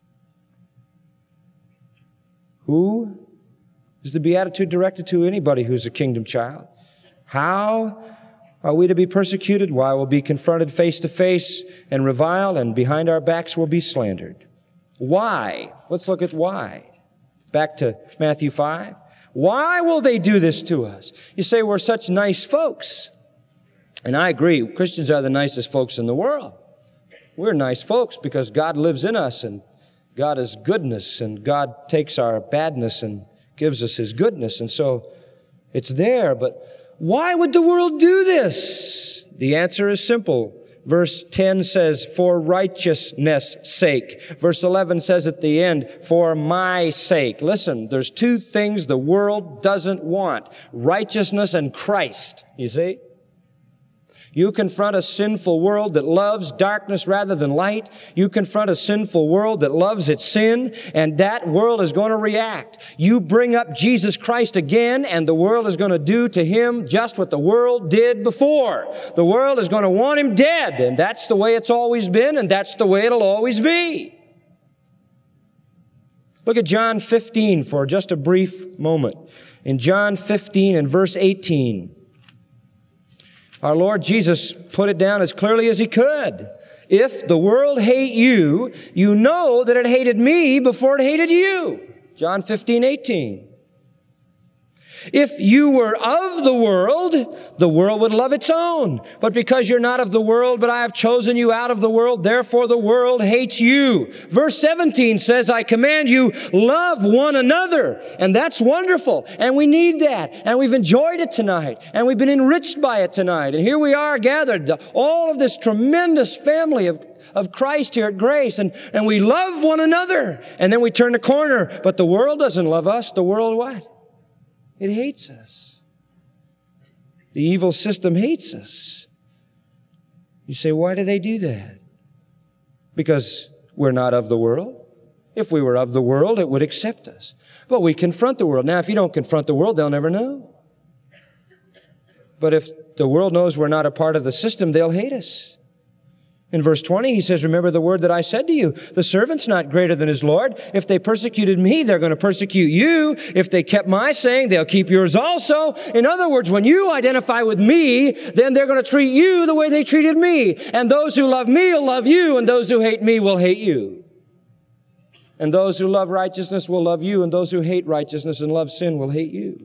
Who is the beatitude directed to? Anybody who's a kingdom child. How are we to be persecuted? Why, we'll be confronted face to face and reviled, and behind our backs will be slandered. Why? Let's look at why. Back to Matthew five. Why will they do this to us? You say we're such nice folks. And I agree, Christians are the nicest folks in the world. We're nice folks because God lives in us, and God is goodness, and God takes our badness and gives us His goodness. And so it's there. But why would the world do this? The answer is simple. Verse ten says, for righteousness' sake. Verse eleven says at the end, for my sake. Listen, there's two things the world doesn't want. Righteousness and Christ. You see? You confront a sinful world that loves darkness rather than light. You confront a sinful world that loves its sin, and that world is going to react. You bring up Jesus Christ again, and the world is going to do to Him just what the world did before. The world is going to want Him dead, and that's the way it's always been, and that's the way it'll always be. Look at John fifteen for just a brief moment. In John fifteen and verse eighteen, our Lord Jesus put it down as clearly as He could. If the world hate you, you know that it hated me before it hated you. John fifteen, eighteen. If you were of the world, the world would love its own. But because you're not of the world, but I have chosen you out of the world, therefore the world hates you. Verse seventeen says, I command you, love one another. And that's wonderful. And we need that. And we've enjoyed it tonight. And we've been enriched by it tonight. And here we are gathered, all of this tremendous family of of Christ here at Grace, and, and we love one another. And then we turn the corner. But the world doesn't love us. The world what? It hates us. The evil system hates us. You say, why do they do that? Because we're not of the world. If we were of the world, it would accept us. But we confront the world. Now, if you don't confront the world, they'll never know. But if the world knows we're not a part of the system, they'll hate us. In verse twenty, he says, remember the word that I said to you. The servant's not greater than his Lord. If they persecuted me, they're going to persecute you. If they kept my saying, they'll keep yours also. In other words, when you identify with me, then they're going to treat you the way they treated me. And those who love me will love you, and those who hate me will hate you. And those who love righteousness will love you, and those who hate righteousness and love sin will hate you.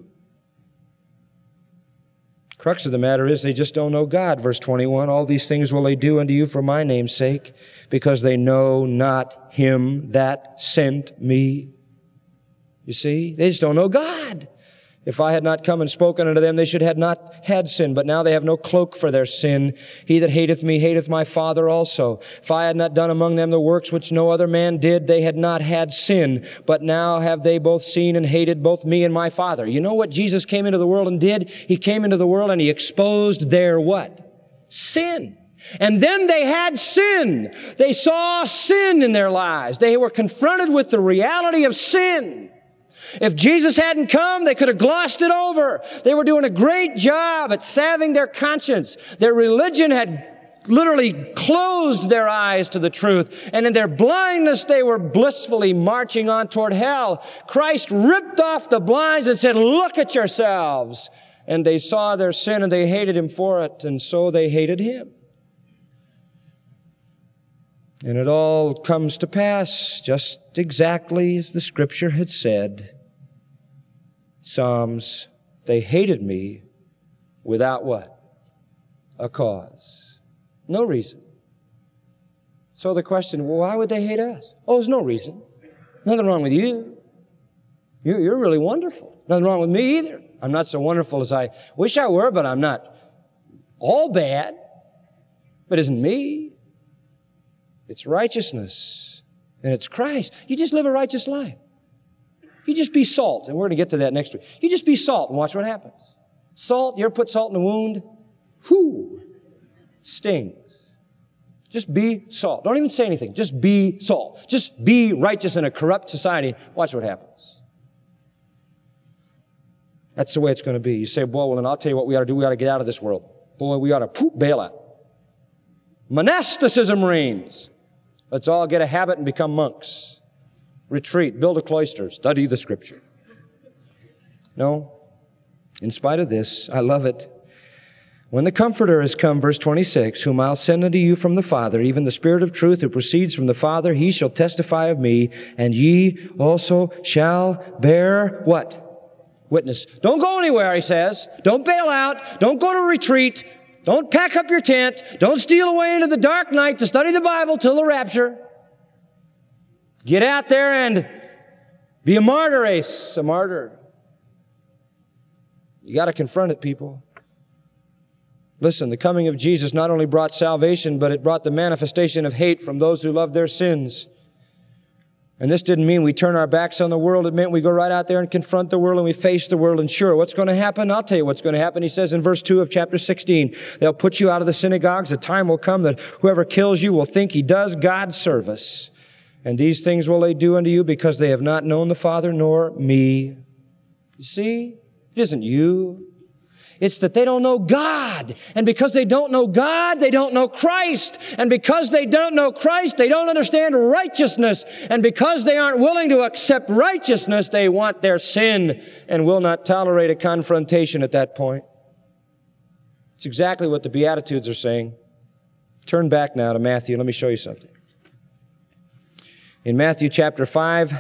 Crux of the matter is they just don't know God. Verse twenty-one, all these things will they do unto you for my name's sake, because they know not Him that sent me. You see, they just don't know God. If I had not come and spoken unto them, they should have not had sin. But now they have no cloak for their sin. He that hateth me hateth my Father also. If I had not done among them the works which no other man did, they had not had sin. But now have they both seen and hated both me and my Father. You know what Jesus came into the world and did? He came into the world and He exposed their what? Sin. And then they had sin. They saw sin in their lives. They were confronted with the reality of sin. If Jesus hadn't come, they could have glossed it over. They were doing a great job at salving their conscience. Their religion had literally closed their eyes to the truth. And in their blindness, they were blissfully marching on toward hell. Christ ripped off the blinds and said, look at yourselves. And they saw their sin and they hated Him for it. And so they hated Him. And it all comes to pass just exactly as the Scripture had said. Psalms, they hated me without what? A cause. No reason. So the question, well, why would they hate us? Oh, there's no reason. Nothing wrong with you. You're, you're really wonderful. Nothing wrong with me either. I'm not so wonderful as I wish I were, but I'm not all bad. But it isn't me. It's righteousness. And it's Christ. You just live a righteous life. You just be salt. And we're going to get to that next week. You just be salt and watch what happens. Salt, you ever put salt in a wound? Whew. It stings. Just be salt. Don't even say anything. Just be salt. Just be righteous in a corrupt society. Watch what happens. That's the way it's going to be. You say, boy, well, then I'll tell you what we ought to do. We ought to get out of this world. Boy, we ought to poop, bail out. Monasticism reigns. Let's all get a habit and become monks. Retreat, build a cloister, study the Scripture. No. In spite of this, I love it. When the Comforter has come, verse twenty-six, whom I'll send unto you from the Father, even the Spirit of truth who proceeds from the Father, He shall testify of me, and ye also shall bear what? Witness. Don't go anywhere, He says. Don't bail out. Don't go to retreat. Don't pack up your tent. Don't steal away into the dark night to study the Bible till the rapture. Get out there and be a martyr, ace, a martyr. You got to confront it, people. Listen, the coming of Jesus not only brought salvation, but it brought the manifestation of hate from those who love their sins. And this didn't mean we turn our backs on the world. It meant we go right out there and confront the world and we face the world. And sure, what's going to happen? I'll tell you what's going to happen. He says in verse two of chapter sixteen, they'll put you out of the synagogues. A time will come that whoever kills you will think he does God service. And these things will they do unto you because they have not known the Father nor me. You see? It isn't you. It's that they don't know God. And because they don't know God, they don't know Christ. And because they don't know Christ, they don't understand righteousness. And because they aren't willing to accept righteousness, they want their sin and will not tolerate a confrontation at that point. It's exactly what the Beatitudes are saying. Turn back now to Matthew. Let me show you something. In Matthew chapter five,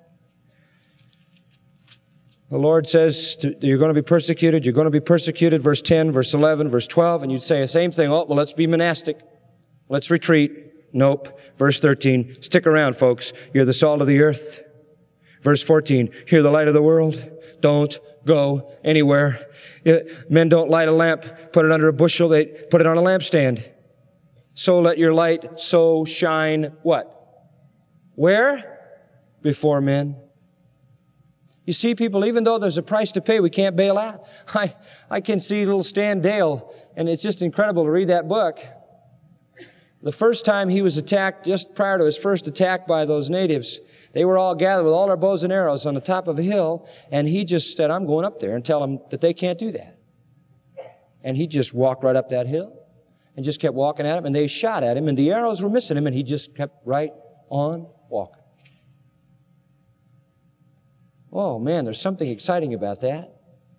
the Lord says, you're going to be persecuted, you're going to be persecuted, verse ten, verse eleven, verse twelve, and you'd say the same thing, oh, well, let's be monastic. Let's retreat. Nope. Verse thirteen, stick around, folks. You're the salt of the earth. Verse fourteen, you're the light of the world. Don't go anywhere. Men don't light a lamp, put it under a bushel, they put it on a lampstand. So let your light so shine, what? Where? Before men. You see, people, even though there's a price to pay, we can't bail out. I, I can see little Stan Dale, and it's just incredible to read that book. The first time he was attacked, just prior to his first attack by those natives, they were all gathered with all their bows and arrows on the top of a hill, and he just said, I'm going up there and tell them that they can't do that. And he just walked right up that hill and just kept walking at them, and they shot at him, and the arrows were missing him, and he just kept right on walking. Oh, man, there's something exciting about that.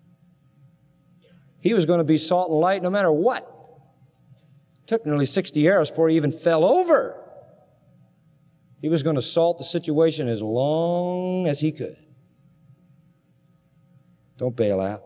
He was going to be salt and light no matter what. Took nearly sixty arrows before he even fell over. He was going to salt the situation as long as he could. Don't bail out.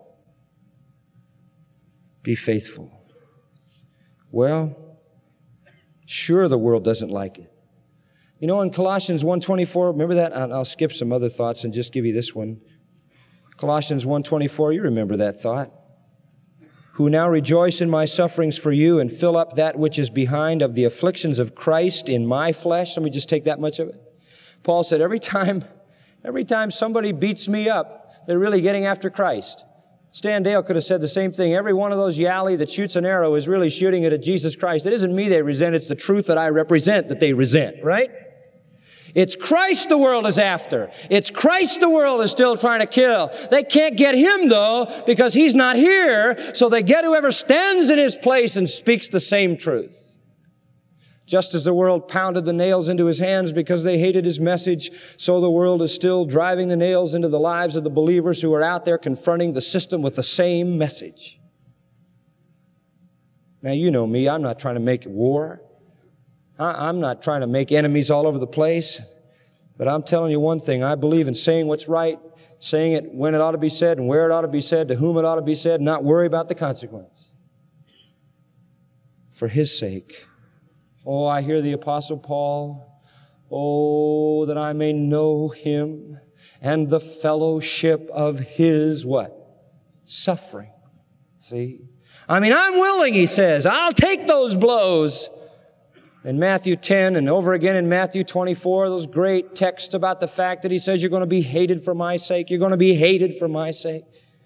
Be faithful. Well, sure, the world doesn't like it. You know, in Colossians one twenty-four, remember that? I'll skip some other thoughts and just give you this one. Colossians one twenty-four, you remember that thought. Who now rejoice in my sufferings for you and fill up that which is behind of the afflictions of Christ in my flesh. Let me just take that much of it. Paul said, every time, every time somebody beats me up, they're really getting after Christ. Stan Dale could have said the same thing. Every one of those Yali that shoots an arrow is really shooting it at Jesus Christ. It isn't me they resent, it's the truth that I represent that they resent, right? It's Christ the world is after. It's Christ the world is still trying to kill. They can't get him, though, because he's not here, so they get whoever stands in his place and speaks the same truth. Just as the world pounded the nails into his hands because they hated his message, so the world is still driving the nails into the lives of the believers who are out there confronting the system with the same message. Now, you know me. I'm not trying to make war. I'm not trying to make enemies all over the place, but I'm telling you one thing. I believe in saying what's right, saying it when it ought to be said and where it ought to be said, to whom it ought to be said, not worry about the consequence. For his sake. Oh, I hear the Apostle Paul. Oh, that I may know him and the fellowship of his what? Suffering. See? I mean, I'm willing, he says. I'll take those blows. In Matthew ten and over again in Matthew twenty-four, those great texts about the fact that he says you're going to be hated for my sake. You're going to be hated for my sake.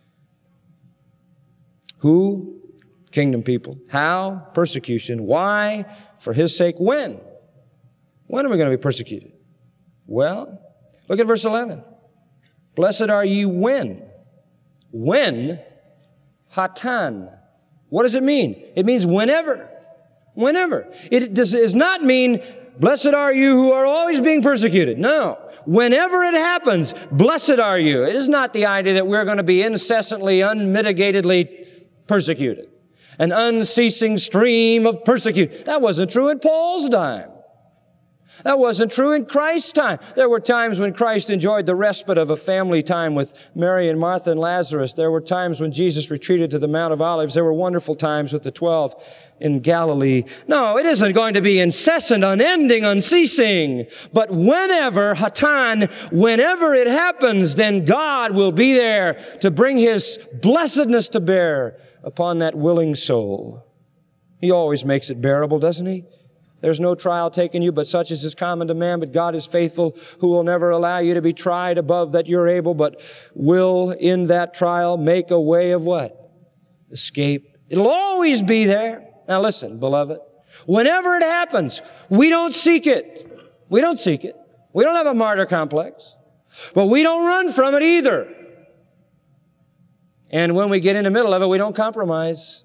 Who? Kingdom people. How? Persecution. Why? For his sake. When? When are we going to be persecuted? Well, look at verse eleven. Blessed are ye when? When? Hatan. What does it mean? It means whenever. Whenever. It does not mean, blessed are you who are always being persecuted. No. Whenever it happens, blessed are you. It is not the idea that we're going to be incessantly, unmitigatedly persecuted. An unceasing stream of persecution. That wasn't true in Paul's time. That wasn't true in Christ's time. There were times when Christ enjoyed the respite of a family time with Mary and Martha and Lazarus. There were times when Jesus retreated to the Mount of Olives. There were wonderful times with the twelve in Galilee. No, it isn't going to be incessant, unending, unceasing. But whenever, hatan, whenever it happens, then God will be there to bring his blessedness to bear upon that willing soul. He always makes it bearable, doesn't he? There's no trial taken you, but such as is common to man. But God is faithful, who will never allow you to be tried above that you're able, but will in that trial make a way of what? Escape. It'll always be there. Now listen, beloved. Whenever it happens, we don't seek it. We don't seek it. We don't have a martyr complex. But we don't run from it either. And when we get in the middle of it, we don't compromise.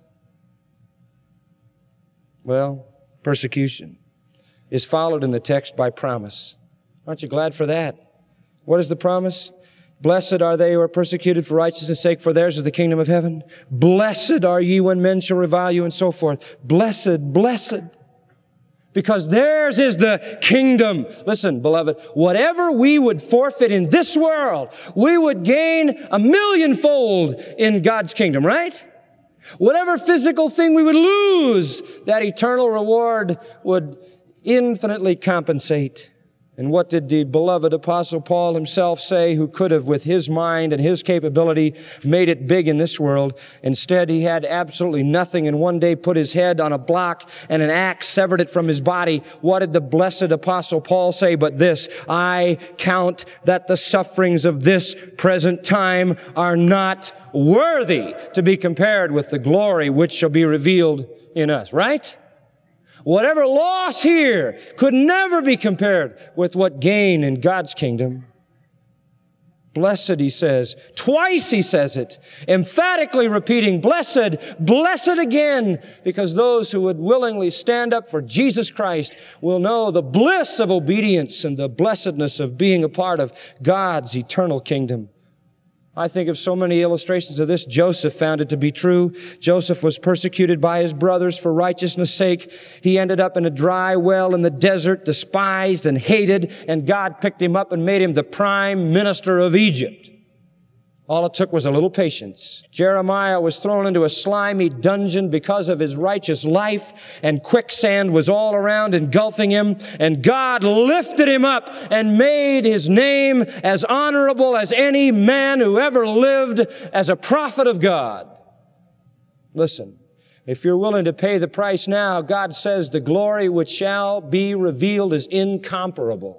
Well, persecution is followed in the text by promise. Aren't you glad for that? What is the promise? Blessed are they who are persecuted for righteousness' sake, for theirs is the kingdom of heaven. Blessed are ye when men shall revile you, and so forth. Blessed, blessed. Because theirs is the kingdom. Listen, beloved, whatever we would forfeit in this world, we would gain a millionfold in God's kingdom, right? Whatever physical thing we would lose, that eternal reward would infinitely compensate. And what did the beloved Apostle Paul himself say, who could have, with his mind and his capability, made it big in this world? Instead, he had absolutely nothing, and one day put his head on a block and an axe severed it from his body. What did the blessed Apostle Paul say but this? I count that the sufferings of this present time are not worthy to be compared with the glory which shall be revealed in us. Right? Whatever loss here could never be compared with what gain in God's kingdom. Blessed, he says. Twice he says it, emphatically repeating, blessed, blessed again, because those who would willingly stand up for Jesus Christ will know the bliss of obedience and the blessedness of being a part of God's eternal kingdom. I think of so many illustrations of this. Joseph found it to be true. Joseph was persecuted by his brothers for righteousness' sake. He ended up in a dry well in the desert, despised and hated, and God picked him up and made him the prime minister of Egypt. All it took was a little patience. Jeremiah was thrown into a slimy dungeon because of his righteous life, and quicksand was all around engulfing him, and God lifted him up and made his name as honorable as any man who ever lived as a prophet of God. Listen, if you're willing to pay the price now, God says the glory which shall be revealed is incomparable.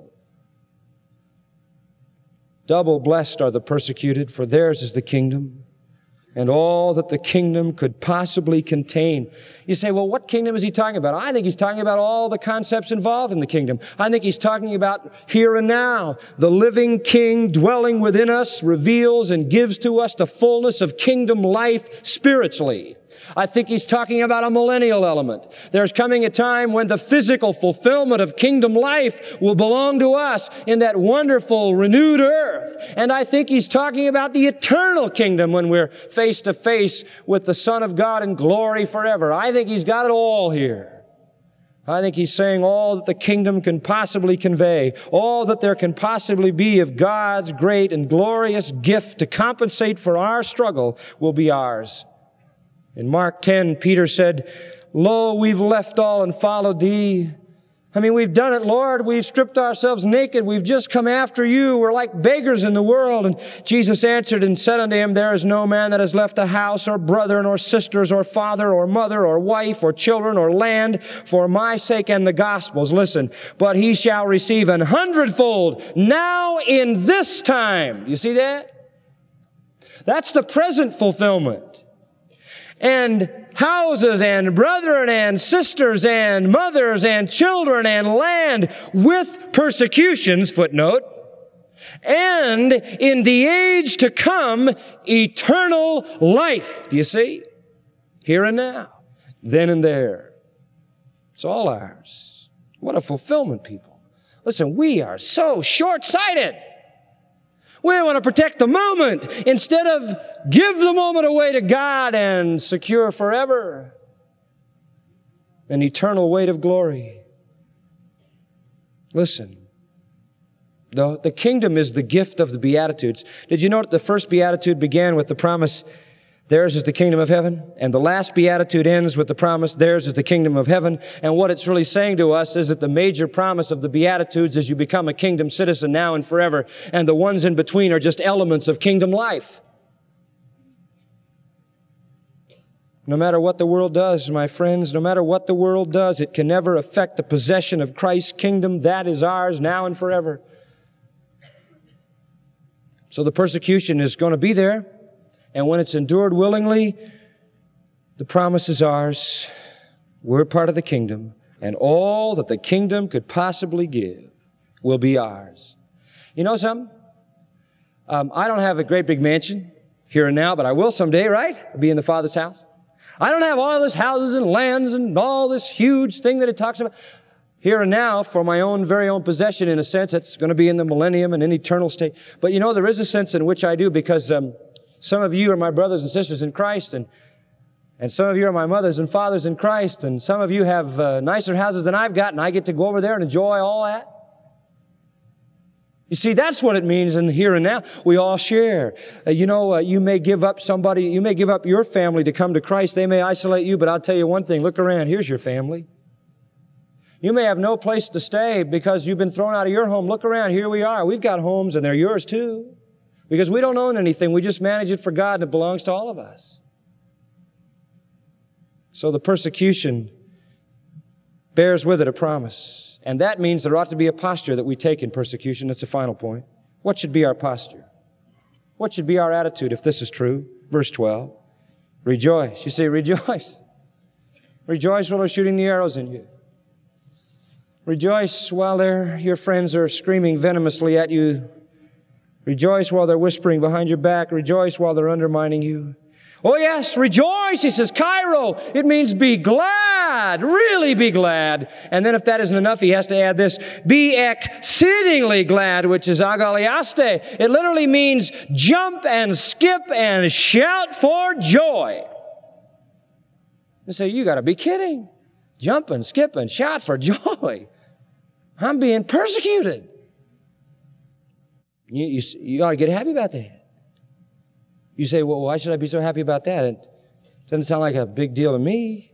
Double blessed are the persecuted, for theirs is the kingdom, and all that the kingdom could possibly contain. You say, well, what kingdom is he talking about? I think he's talking about all the concepts involved in the kingdom. I think he's talking about here and now. The living King dwelling within us reveals and gives to us the fullness of kingdom life spiritually. I think he's talking about a millennial element. There's coming a time when the physical fulfillment of kingdom life will belong to us in that wonderful renewed earth. And I think he's talking about the eternal kingdom when we're face to face with the Son of God in glory forever. I think he's got it all here. I think he's saying all that the kingdom can possibly convey, all that there can possibly be of God's great and glorious gift to compensate for our struggle will be ours. In Mark ten, Peter said, "Lo, we've left all and followed thee." I mean, we've done it, Lord. We've stripped ourselves naked. We've just come after you. We're like beggars in the world. And Jesus answered and said unto him, "There is no man that has left a house or brethren or sisters or father or mother or wife or children or land for my sake and the gospel's." Listen, "but he shall receive an hundredfold now in this time." You see that? That's the present fulfillment. And houses and brethren and sisters and mothers and children and land with persecutions, footnote, and in the age to come, eternal life. Do you see? Here and now, then and there. It's all ours. What a fulfillment, people. Listen, we are so short-sighted. We want to protect the moment instead of give the moment away to God and secure forever an eternal weight of glory. Listen, the, the kingdom is the gift of the Beatitudes. Did you know that the first Beatitude began with the promise, "Theirs is the kingdom of heaven," and the last Beatitude ends with the promise, "Theirs is the kingdom of heaven"? And what it's really saying to us is that the major promise of the Beatitudes is you become a kingdom citizen now and forever, and the ones in between are just elements of kingdom life. No matter what the world does, my friends, no matter what the world does, it can never affect the possession of Christ's kingdom. That is ours now and forever. So the persecution is going to be there. And when it's endured willingly, the promise is ours. We're part of the kingdom, and all that the kingdom could possibly give will be ours. You know something? Um, I don't have a great big mansion here and now, but I will someday, right? I'll be in the Father's house. I don't have all this houses and lands and all this huge thing that it talks about. Here and now, for my own very own possession, in a sense, it's going to be in the millennium and in eternal state. But you know, there is a sense in which I do, because um, some of you are my brothers and sisters in Christ, and and some of you are my mothers and fathers in Christ, and some of you have uh, nicer houses than I've got, and I get to go over there and enjoy all that. You see, that's what it means in here and now. We all share. Uh, you know, uh, you may give up somebody, you may give up your family to come to Christ. They may isolate you, but I'll tell you one thing. Look around. Here's your family. You may have no place to stay because you've been thrown out of your home. Look around. Here we are. We've got homes, and they're yours too. Because we don't own anything. We just manage it for God, and it belongs to all of us. So the persecution bears with it a promise. And that means there ought to be a posture that we take in persecution. That's the final point. What should be our posture? What should be our attitude if this is true? Verse twelve. Rejoice. You say, rejoice. Rejoice while they're shooting the arrows in you. Rejoice while they're, your friends are screaming venomously at you. Rejoice while they're whispering behind your back. Rejoice while they're undermining you. Oh yes, rejoice, he says, Cairo. It means be glad, really be glad. And then if that isn't enough, he has to add this, be exceedingly glad, which is agaliaste. It literally means jump and skip and shout for joy. You say, you got to be kidding. Jump and skip and shout for joy. I'm being persecuted. You, you, you ought to get happy about that. You say, well, why should I be so happy about that? It doesn't sound like a big deal to me.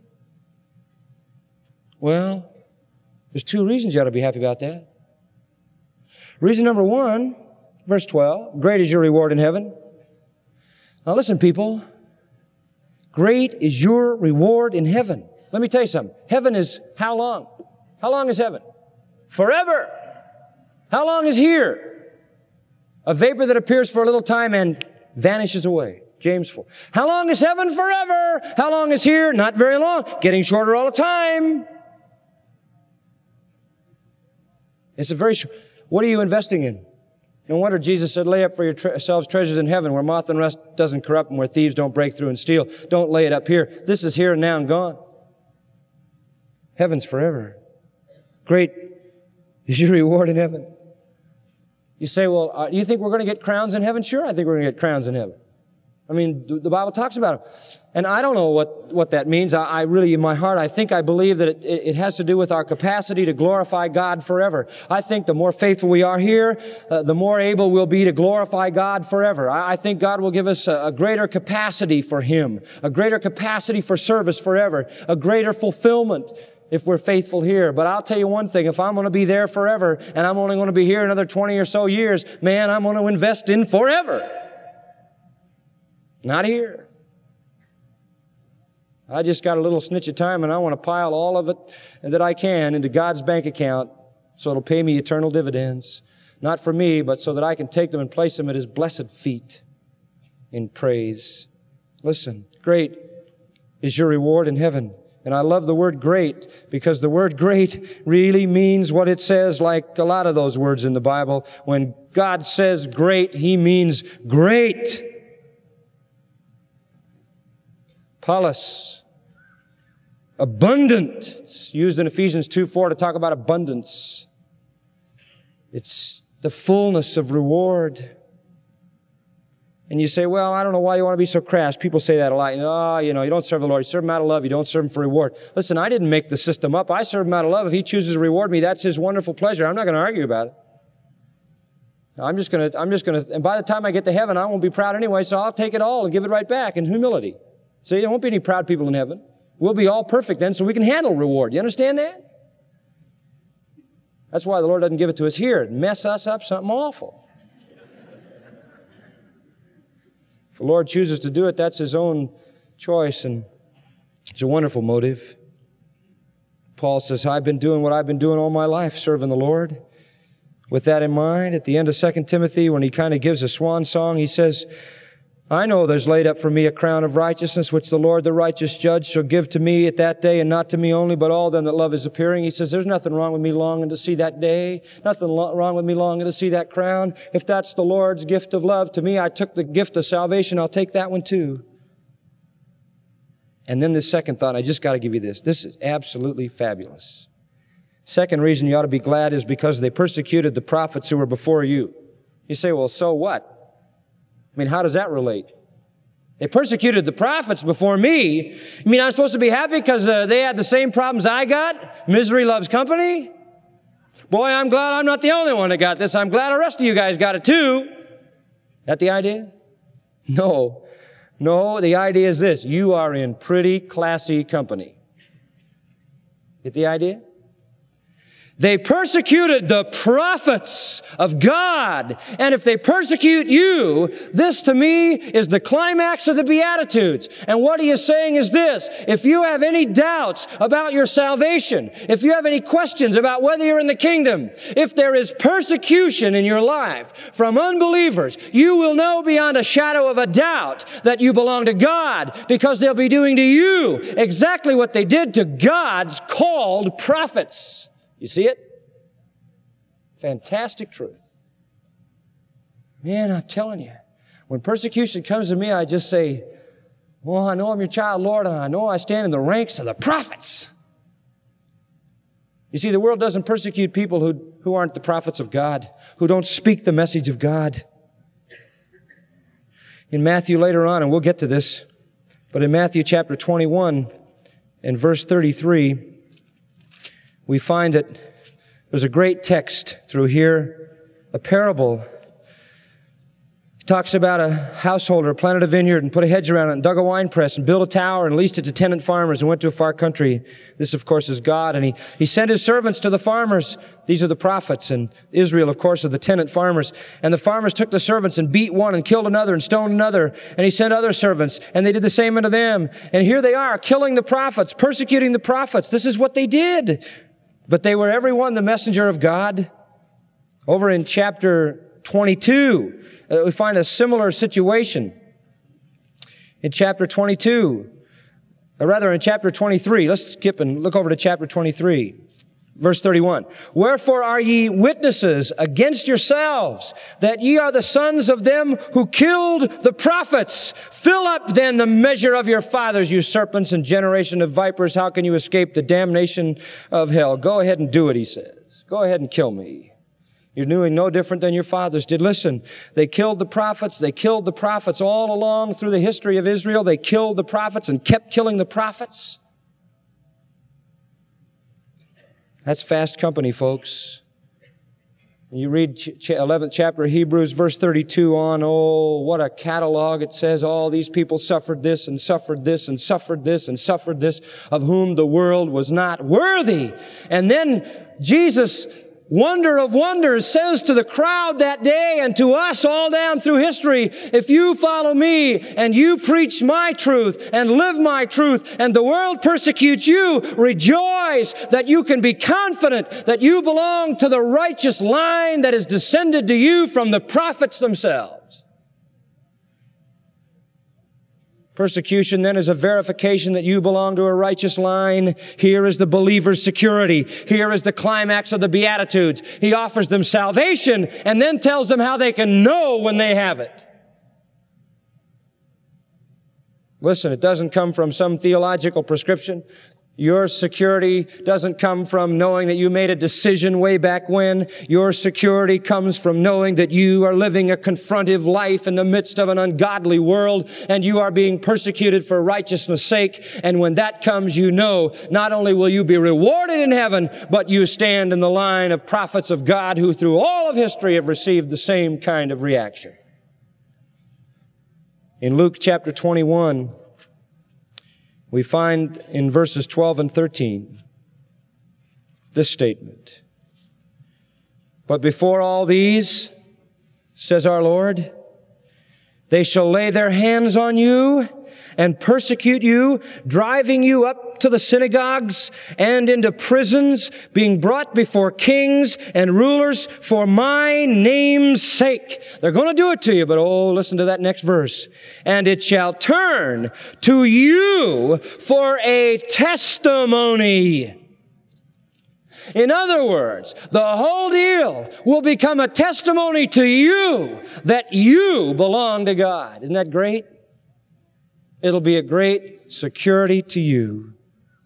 Well, there's two reasons you ought to be happy about that. Reason number one, verse twelve, great is your reward in heaven. Now listen, people, great is your reward in heaven. Let me tell you something. Heaven is how long? How long is heaven? Forever. How long is here? A vapor that appears for a little time and vanishes away. James four. How long is heaven? Forever. How long is here? Not very long. Getting shorter all the time. It's a very short. What are you investing in? No wonder Jesus said, lay up for yourselves treasures in heaven where moth and rust doesn't corrupt and where thieves don't break through and steal. Don't lay it up here. This is here and now and gone. Heaven's forever. Great is your reward in heaven. You say, well, uh, do you think we're going to get crowns in heaven? Sure, I think we're going to get crowns in heaven. I mean, the Bible talks about them. And I don't know what, what that means. I, I really, in my heart, I think I believe that it, it has to do with our capacity to glorify God forever. I think the more faithful we are here, uh, the more able we'll be to glorify God forever. I, I think God will give us a, a greater capacity for Him, a greater capacity for service forever, a greater fulfillment if we're faithful here. But I'll tell you one thing, if I'm going to be there forever and I'm only going to be here another twenty or so years, man, I'm going to invest in forever. Not here. I just got a little snitch of time and I want to pile all of it that I can into God's bank account so it'll pay me eternal dividends. Not for me, but so that I can take them and place them at His blessed feet in praise. Listen, great is your reward in heaven. And I love the word great because the word great really means what it says, like a lot of those words in the Bible. When God says great, He means great. Paulus, abundant. It's used in Ephesians two four to talk about abundance. It's the fullness of reward. And you say, well, I don't know why you want to be so crass. People say that a lot. You know, oh, you know, you don't serve the Lord. You serve Him out of love. You don't serve Him for reward. Listen, I didn't make the system up. I serve Him out of love. If He chooses to reward me, that's His wonderful pleasure. I'm not going to argue about it. I'm just going to, I'm just going to, and by the time I get to heaven, I won't be proud anyway, so I'll take it all and give it right back in humility. So there won't be any proud people in heaven. We'll be all perfect then, so we can handle reward. You understand that? That's why the Lord doesn't give it to us here. It'd mess us up something awful. If the Lord chooses to do it, that's His own choice, and it's a wonderful motive. Paul says, I've been doing what I've been doing all my life, serving the Lord. With that in mind, at the end of Second Timothy, when he kind of gives a swan song, he says, I know there's laid up for me a crown of righteousness, which the Lord, the righteous judge, shall give to me at that day, and not to me only, but all them that love His appearing. He says, there's nothing wrong with me longing to see that day. Nothing lo- wrong with me longing to see that crown. If that's the Lord's gift of love to me, I took the gift of salvation. I'll take that one too. And then this second thought, I just got to give you this. This is absolutely fabulous. Second reason you ought to be glad is because they persecuted the prophets who were before you. You say, well, so what? I mean, how does that relate? They persecuted the prophets before me. You mean I'm supposed to be happy because uh, they had the same problems I got? Misery loves company? Boy, I'm glad I'm not the only one that got this. I'm glad the rest of you guys got it too. That the idea? No. No, the idea is this. You are in pretty classy company. Get the idea? They persecuted the prophets of God. And if they persecute you, this to me is the climax of the Beatitudes. And what he is saying is this: if you have any doubts about your salvation, if you have any questions about whether you're in the kingdom, if there is persecution in your life from unbelievers, you will know beyond a shadow of a doubt that you belong to God, because they'll be doing to you exactly what they did to God's called prophets. You see it? Fantastic truth. Man, I'm telling you, when persecution comes to me, I just say, well, I know I'm your child, Lord, and I know I stand in the ranks of the prophets. You see, the world doesn't persecute people who, who aren't the prophets of God, who don't speak the message of God. In Matthew later on, and we'll get to this, but in Matthew chapter twenty-one and verse thirty-three, we find that there's a great text through here, a parable He talks about a householder planted a vineyard and put a hedge around it and dug a wine press and built a tower and leased it to tenant farmers and went to a far country. This, of course, is God. And he, he sent his servants to the farmers. These are the prophets. And Israel, of course, are the tenant farmers. And the farmers took the servants and beat one and killed another and stoned another. And he sent other servants and they did the same unto them. And here they are killing the prophets, persecuting the prophets. This is what they did. But they were every one the messenger of God. Over in chapter twenty-two, we find a similar situation. In chapter twenty-two, or rather in chapter twenty-three, let's skip and look over to chapter twenty-three, verse thirty-one. Wherefore are ye witnesses against yourselves, that ye are the sons of them who killed the prophets? Fill up then the measure of your fathers, you serpents and generation of vipers. How can you escape the damnation of hell? Go ahead and do it, he says. Go ahead and kill me. You're doing no different than your fathers did. Listen, they killed the prophets. They killed the prophets all along through the history of Israel. They killed the prophets and kept killing the prophets. That's fast company, folks. When you read eleventh chapter of Hebrews, verse thirty-two on, oh, what a catalog. It says all these people suffered this and suffered this and suffered this and suffered this, of whom the world was not worthy. And then Jesus, wonder of wonders, says to the crowd that day and to us all down through history, if you follow me and you preach my truth and live my truth and the world persecutes you, rejoice that you can be confident that you belong to the righteous line that is descended to you from the prophets themselves. Persecution then is a verification that you belong to a righteous line. Here is the believer's security. Here is the climax of the Beatitudes. He offers them salvation and then tells them how they can know when they have it. Listen, it doesn't come from some theological prescription. Your security doesn't come from knowing that you made a decision way back when. Your security comes from knowing that you are living a confrontive life in the midst of an ungodly world and you are being persecuted for righteousness' sake. And when that comes, you know not only will you be rewarded in heaven, but you stand in the line of prophets of God who through all of history have received the same kind of reaction. In Luke chapter twenty-one, we find in verses twelve and thirteen this statement. But before all these, says our Lord, they shall lay their hands on you and persecute you, driving you up to the synagogues and into prisons, being brought before kings and rulers for my name's sake. They're going to do it to you, but oh, listen to that next verse. And it shall turn to you for a testimony. In other words, the whole deal will become a testimony to you that you belong to God. Isn't that great? It'll be a great security to you.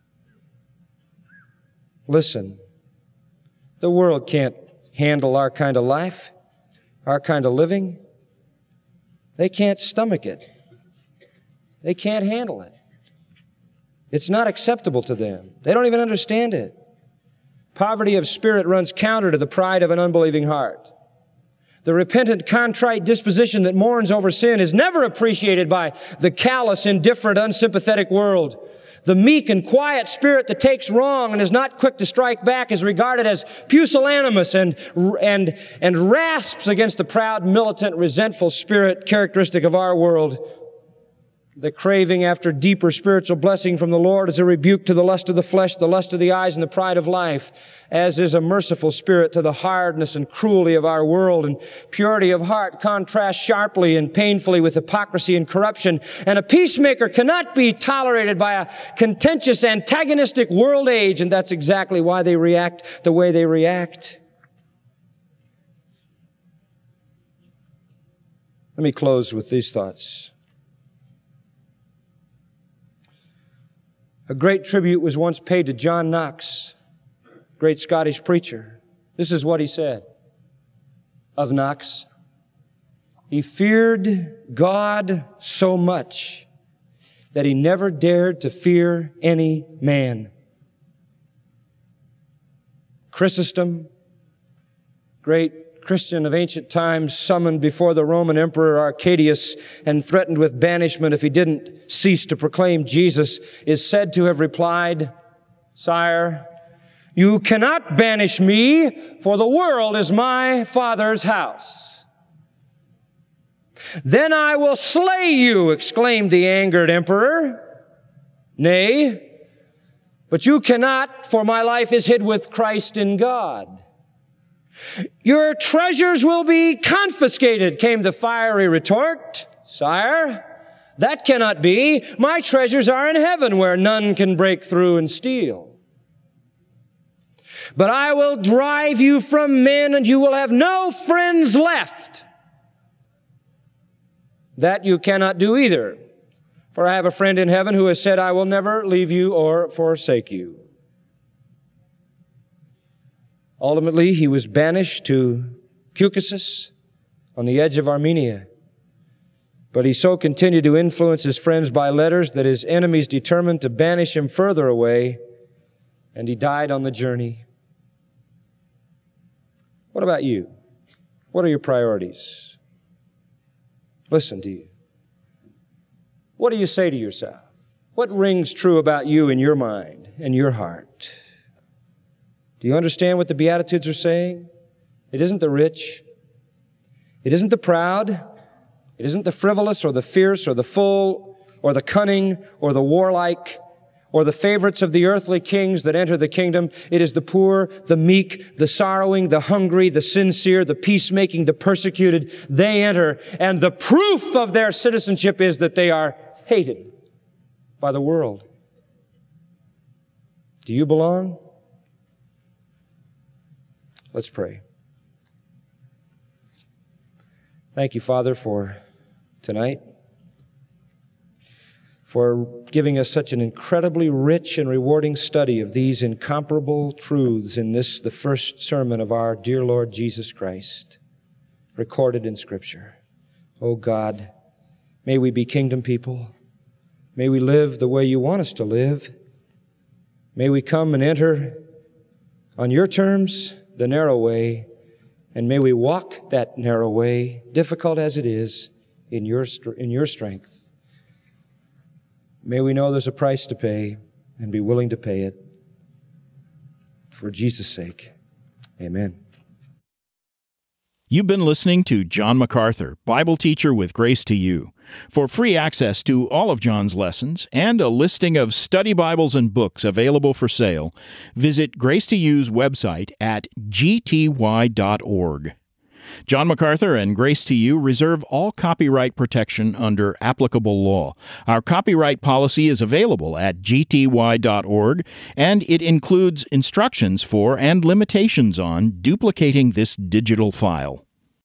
Listen, the world can't handle our kind of life, our kind of living. They can't stomach it. They can't handle it. It's not acceptable to them. They don't even understand it. Poverty of spirit runs counter to the pride of an unbelieving heart. The repentant, contrite disposition that mourns over sin is never appreciated by the callous, indifferent, unsympathetic world. The meek and quiet spirit that takes wrong and is not quick to strike back is regarded as pusillanimous and, and, and rasps against the proud, militant, resentful spirit characteristic of our world. The craving after deeper spiritual blessing from the Lord is a rebuke to the lust of the flesh, the lust of the eyes, and the pride of life, as is a merciful spirit to the hardness and cruelty of our world. And purity of heart contrasts sharply and painfully with hypocrisy and corruption. And a peacemaker cannot be tolerated by a contentious, antagonistic world age, and that's exactly why they react the way they react. Let me close with these thoughts. A great tribute was once paid to John Knox, great Scottish preacher. This is what he said of Knox. He feared God so much that he never dared to fear any man. Chrysostom, great Christian of ancient times, summoned before the Roman Emperor Arcadius and threatened with banishment if he didn't cease to proclaim Jesus, is said to have replied, "Sire, you cannot banish me, for the world is my Father's house." "Then I will slay you," exclaimed the angered emperor. "Nay, but you cannot, for my life is hid with Christ in God." "Your treasures will be confiscated," came the fiery retort. "Sire, that cannot be. My treasures are in heaven, where none can break through and steal." "But I will drive you from men, and you will have no friends left." "That you cannot do either, for I have a friend in heaven who has said, I will never leave you or forsake you." Ultimately, he was banished to Caucasus on the edge of Armenia. But he so continued to influence his friends by letters that his enemies determined to banish him further away, and he died on the journey. What about you? What are your priorities? Listen to you. What do you say to yourself? What rings true about you in your mind and your heart? Do you understand what the Beatitudes are saying? It isn't the rich. It isn't the proud. It isn't the frivolous or the fierce or the full or the cunning or the warlike or the favorites of the earthly kings that enter the kingdom. It is the poor, the meek, the sorrowing, the hungry, the sincere, the peacemaking, the persecuted. They enter, and the proof of their citizenship is that they are hated by the world. Do you belong? Let's pray. Thank you, Father, for tonight, for giving us such an incredibly rich and rewarding study of these incomparable truths in this, the first sermon of our dear Lord Jesus Christ, recorded in Scripture. Oh God, may we be kingdom people. May we live the way you want us to live. May we come and enter on your terms, the narrow way, and may we walk that narrow way, difficult as it is, in your, in your strength. May we know there's a price to pay and be willing to pay it for Jesus' sake. Amen. You've been listening to John MacArthur, Bible teacher with Grace to You. For free access to all of John's lessons and a listing of study Bibles and books available for sale, visit Grace to You's website at g t y dot org. John MacArthur and Grace to You reserve all copyright protection under applicable law. Our copyright policy is available at g t y dot org, and it includes instructions for and limitations on duplicating this digital file.